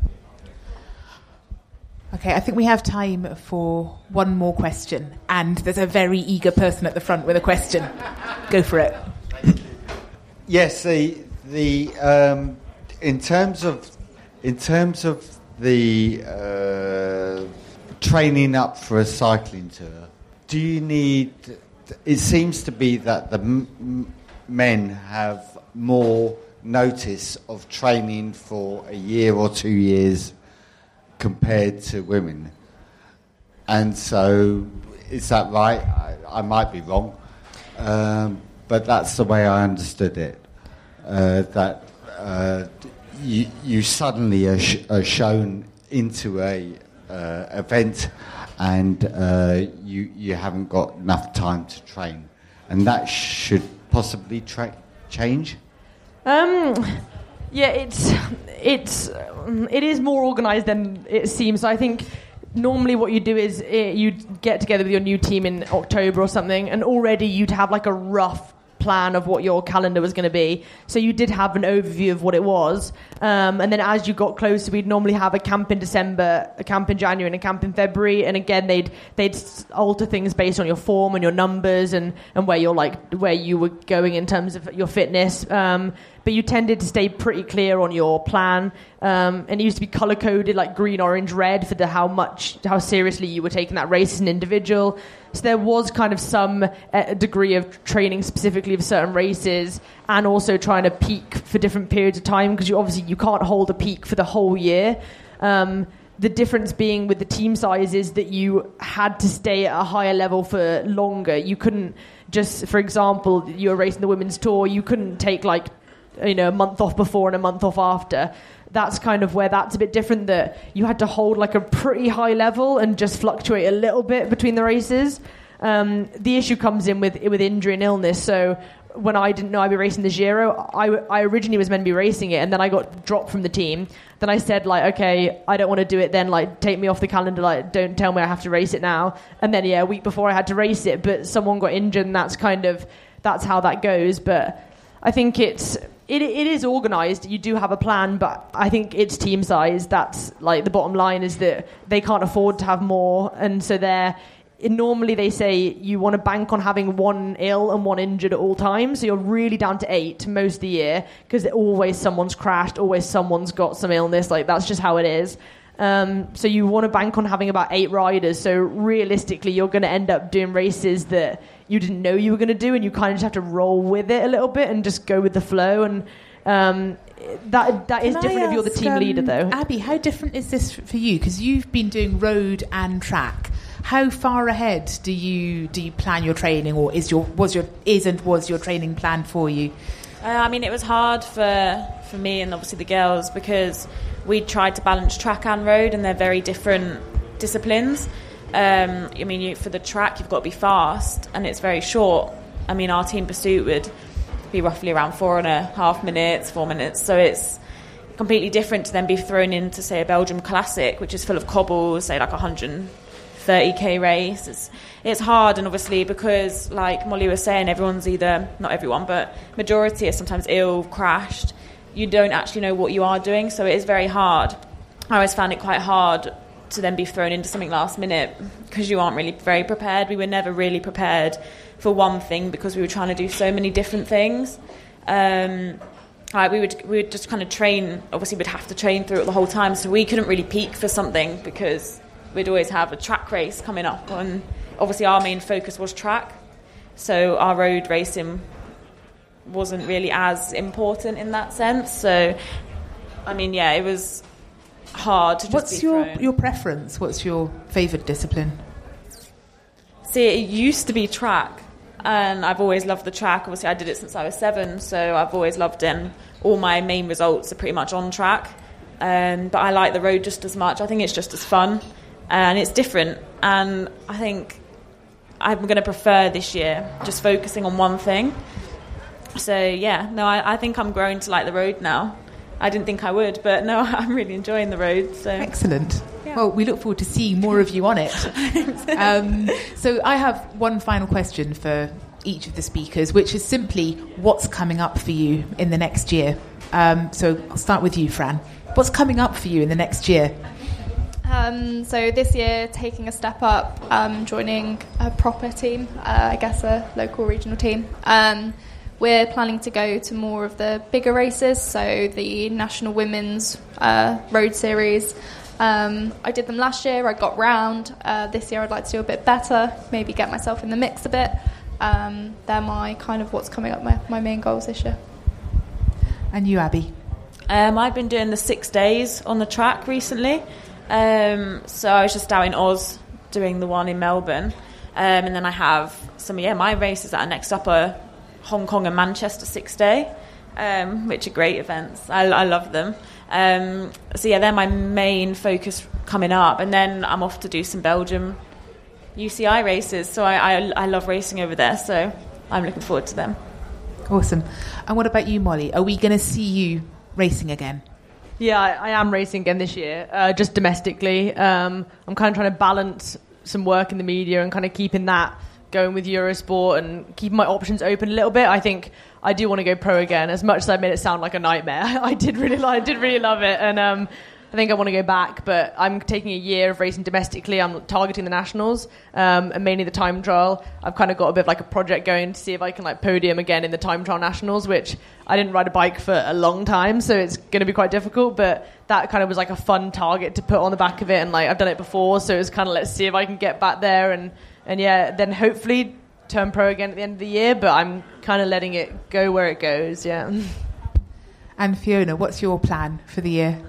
Okay, I think we have time for one more question, and there's a very eager person at the front with a question. Go for it. Yes, the the um, in terms of in terms of the uh, training up for a cycling tour, do you need? It seems to be that the m- men have more notice of training for a year or two years compared to women, and so is that right? I, I might be wrong, um, but that's the way I understood it. Uh, that uh, you, you suddenly are, sh- are shown into a uh, event, and uh, you you haven't got enough time to train, and that should possibly tra- change. Um, yeah, it's it's it is more organised than it seems. So I think normally what you do is it, you'd get together with your new team in October or something, and already you'd have like a rough plan of what your calendar was going to be. So you did have an overview of what it was, um, and then as you got closer, we'd normally have a camp in December, a camp in January, and a camp in February. And again, they'd they'd alter things based on your form and your numbers and, and where you're like where you were going in terms of your fitness. Um, but you tended to stay pretty clear on your plan, um, and it used to be color coded like green, orange, red for the how much how seriously you were taking that race as an individual. So there was kind of some uh, degree of training specifically for certain races, and also trying to peak for different periods of time, because you obviously you can't hold a peak for the whole year. Um, the difference being with the team size is that you had to stay at a higher level for longer. You couldn't just, for example, you were racing the Women's Tour, you couldn't take like, you know, a month off before and a month off after. That's kind of where that's a bit different, that you had to hold like a pretty high level and just fluctuate a little bit between the races. Um, the issue comes in with with injury and illness. So when I didn't know I'd be racing the Giro, I, I originally was meant to be racing it, and then I got dropped from the team. Then I said, like, okay, I don't want to do it then, like, take me off the calendar, like, don't tell me I have to race it now. And then, yeah, a week before I had to race it, but someone got injured, and that's kind of, that's how that goes. But I think it's, it it is organised. You do have a plan, but I think it's team size. That's, like, the bottom line is that they can't afford to have more, and so they're, normally they say you want to bank on having one ill and one injured at all times, so you're really down to eight most of the year, because always someone's crashed, always someone's got some illness, like that's just how it is. Um, so you want to bank on having about eight riders, so realistically you're going to end up doing races that you didn't know you were going to do, and you kind of just have to roll with it a little bit and just go with the flow. And um, that that is Can different I if you're the ask, team um, leader, though. Abby, how different is this for you? Because you've been doing road and track. how far ahead do you do you plan your training, or is your was your is and was your training planned for you? Uh, I mean, it was hard for for me and obviously the girls because we tried to balance track and road, and they're very different disciplines. Um, I mean, you, for the track, you've got to be fast, and it's very short. I mean, our team pursuit would be roughly around four and a half minutes, four minutes. So it's completely different to then be thrown into, say, a Belgium Classic, which is full of cobbles, say like a one hundred thirty k race. It's, it's hard, and obviously because, like Molly was saying, everyone's either, not everyone, but majority are sometimes ill, crashed. You don't actually know what you are doing, so it is very hard. I always found it quite hard to then be thrown into something last minute because you aren't really very prepared. We were never really prepared for one thing because we were trying to do so many different things. Um, like we would we would just kind of train. Obviously, we'd have to train through it the whole time, so we couldn't really peak for something because we'd always have a track race coming up, and obviously our main focus was track. So our road racing wasn't really as important in that sense. So, I mean, yeah, it was hard to just What's be your thrown. your preference? What's your favourite discipline? See, it used to be track, and I've always loved the track. Obviously, I did it since I was seven, so I've always loved it. And all my main results are pretty much on track. Um, but I like the road just as much. I think it's just as fun, and it's different. And I think I'm going to prefer this year just focusing on one thing. So, yeah, no, I, I think I'm growing to like the road now. I didn't think I would, but no, I'm really enjoying the road. So Excellent. Yeah. Well, we look forward to seeing more of you on it. um, so I have one final question for each of the speakers, which is simply what's coming up for you in the next year. Um, so I'll start with you, Fran. What's coming up for you in the next year? Um, so this year, taking a step up, um, joining a proper team, uh, I guess a local regional team. Um, We're planning to go to more of the bigger races, so the National Women's uh, Road Series. Um, I did them last year, I got round. Uh, this year I'd like to do a bit better, maybe get myself in the mix a bit. Um, they're my kind of what's coming up, my, my main goals this year. And you, Abby? Um, I've been doing the six days on the track recently. Um, so I was just out in Oz doing the one in Melbourne. Um, and then I have some, yeah, my races that are next up are Hong Kong and Manchester six day, um, which are great events. I, I love them. Um, so yeah, they're my main focus coming up, and then I'm off to do some Belgium U C I races. So I, I, I love racing over there. So I'm looking forward to them. Awesome. And what about you, Molly? Are we going to see you racing again? Yeah, I, I am racing again this year, uh, just domestically. Um, I'm kind of trying to balance some work in the media and kind of keeping that going with Eurosport and keeping my options open a little bit. I think I do want to go pro again, as much as I made it sound like a nightmare. I did really, I did really love it, and um, I think I want to go back. But I'm taking a year of racing domestically. I'm targeting the nationals um, and mainly the time trial. I've kind of got a bit of like a project going to see if I can like podium again in the time trial nationals, which I didn't ride a bike for a long time, so it's going to be quite difficult. But that kind of was like a fun target to put on the back of it, and like I've done it before, so it's kind of let's see if I can get back there and. And yeah, then hopefully turn pro again at the end of the year, but I'm kind of letting it go where it goes, yeah. And Fiona, what's your plan for the year?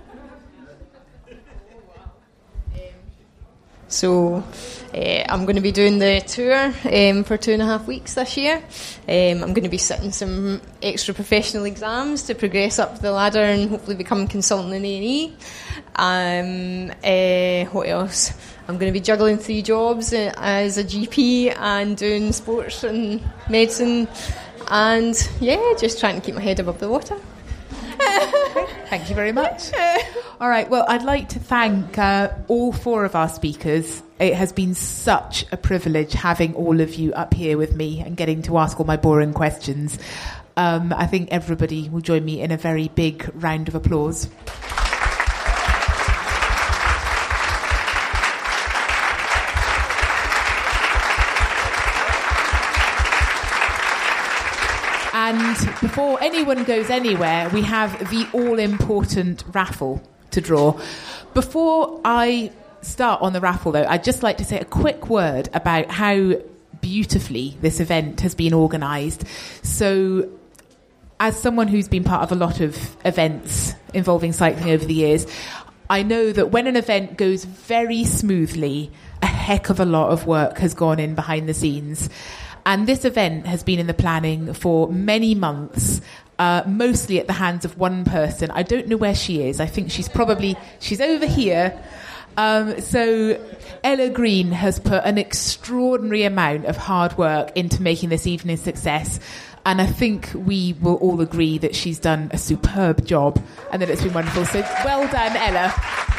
So uh, I'm going to be doing the tour um, for two and a half weeks this year. Um, I'm going to be sitting some extra professional exams to progress up the ladder and hopefully become consultant in A and E. Um, uh, what else? I'm going to be juggling three jobs uh, as a G P and doing sports and medicine, and yeah, just trying to keep my head above the water. Thank you very much. All right, well, I'd like to thank uh, all four of our speakers. It has been such a privilege having all of you up here with me and getting to ask all my boring questions. Um, I think everybody will join me in a very big round of applause. And before anyone goes anywhere, we have the all-important raffle to draw. Before I start on the raffle, though, I'd just like to say a quick word about how beautifully this event has been organised. So, as someone who's been part of a lot of events involving cycling over the years, I know that when an event goes very smoothly, a heck of a lot of work has gone in behind the scenes. And this event has been in the planning for many months, uh, mostly at the hands of one person. I don't know where she is. I think she's probably, she's over here. Um, so Ella Green has put an extraordinary amount of hard work into making this evening a success. And I think we will all agree that she's done a superb job and that it's been wonderful. So well done, Ella.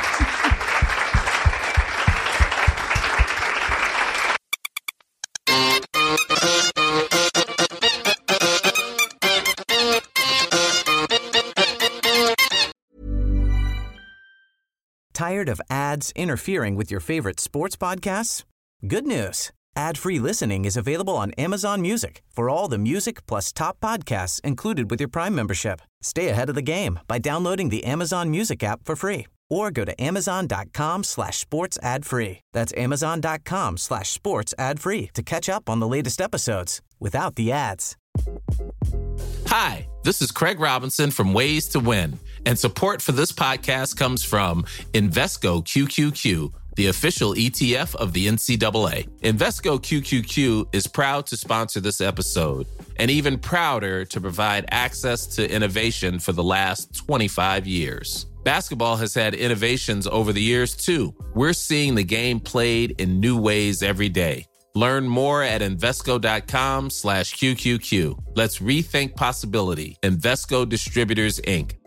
Tired of ads interfering with your favorite sports podcasts? Good news. Ad-free listening is available on Amazon Music for all the music plus top podcasts included with your Prime membership. Stay ahead of the game by downloading the Amazon Music app for free or go to amazon.com slash sports ad free. That's amazon.com slash sports ad free to catch up on the latest episodes without the ads. Hi, this is Craig Robinson from Ways to Win, and support for this podcast comes from Invesco Q Q Q, the official E T F of the N C double A. Invesco Q Q Q is proud to sponsor this episode, and even prouder to provide access to innovation for the last twenty-five years. Basketball has had innovations over the years, too. We're seeing the game played in new ways every day. Learn more at Invesco.com slash QQQ. Let's rethink possibility. Invesco Distributors, Incorporated.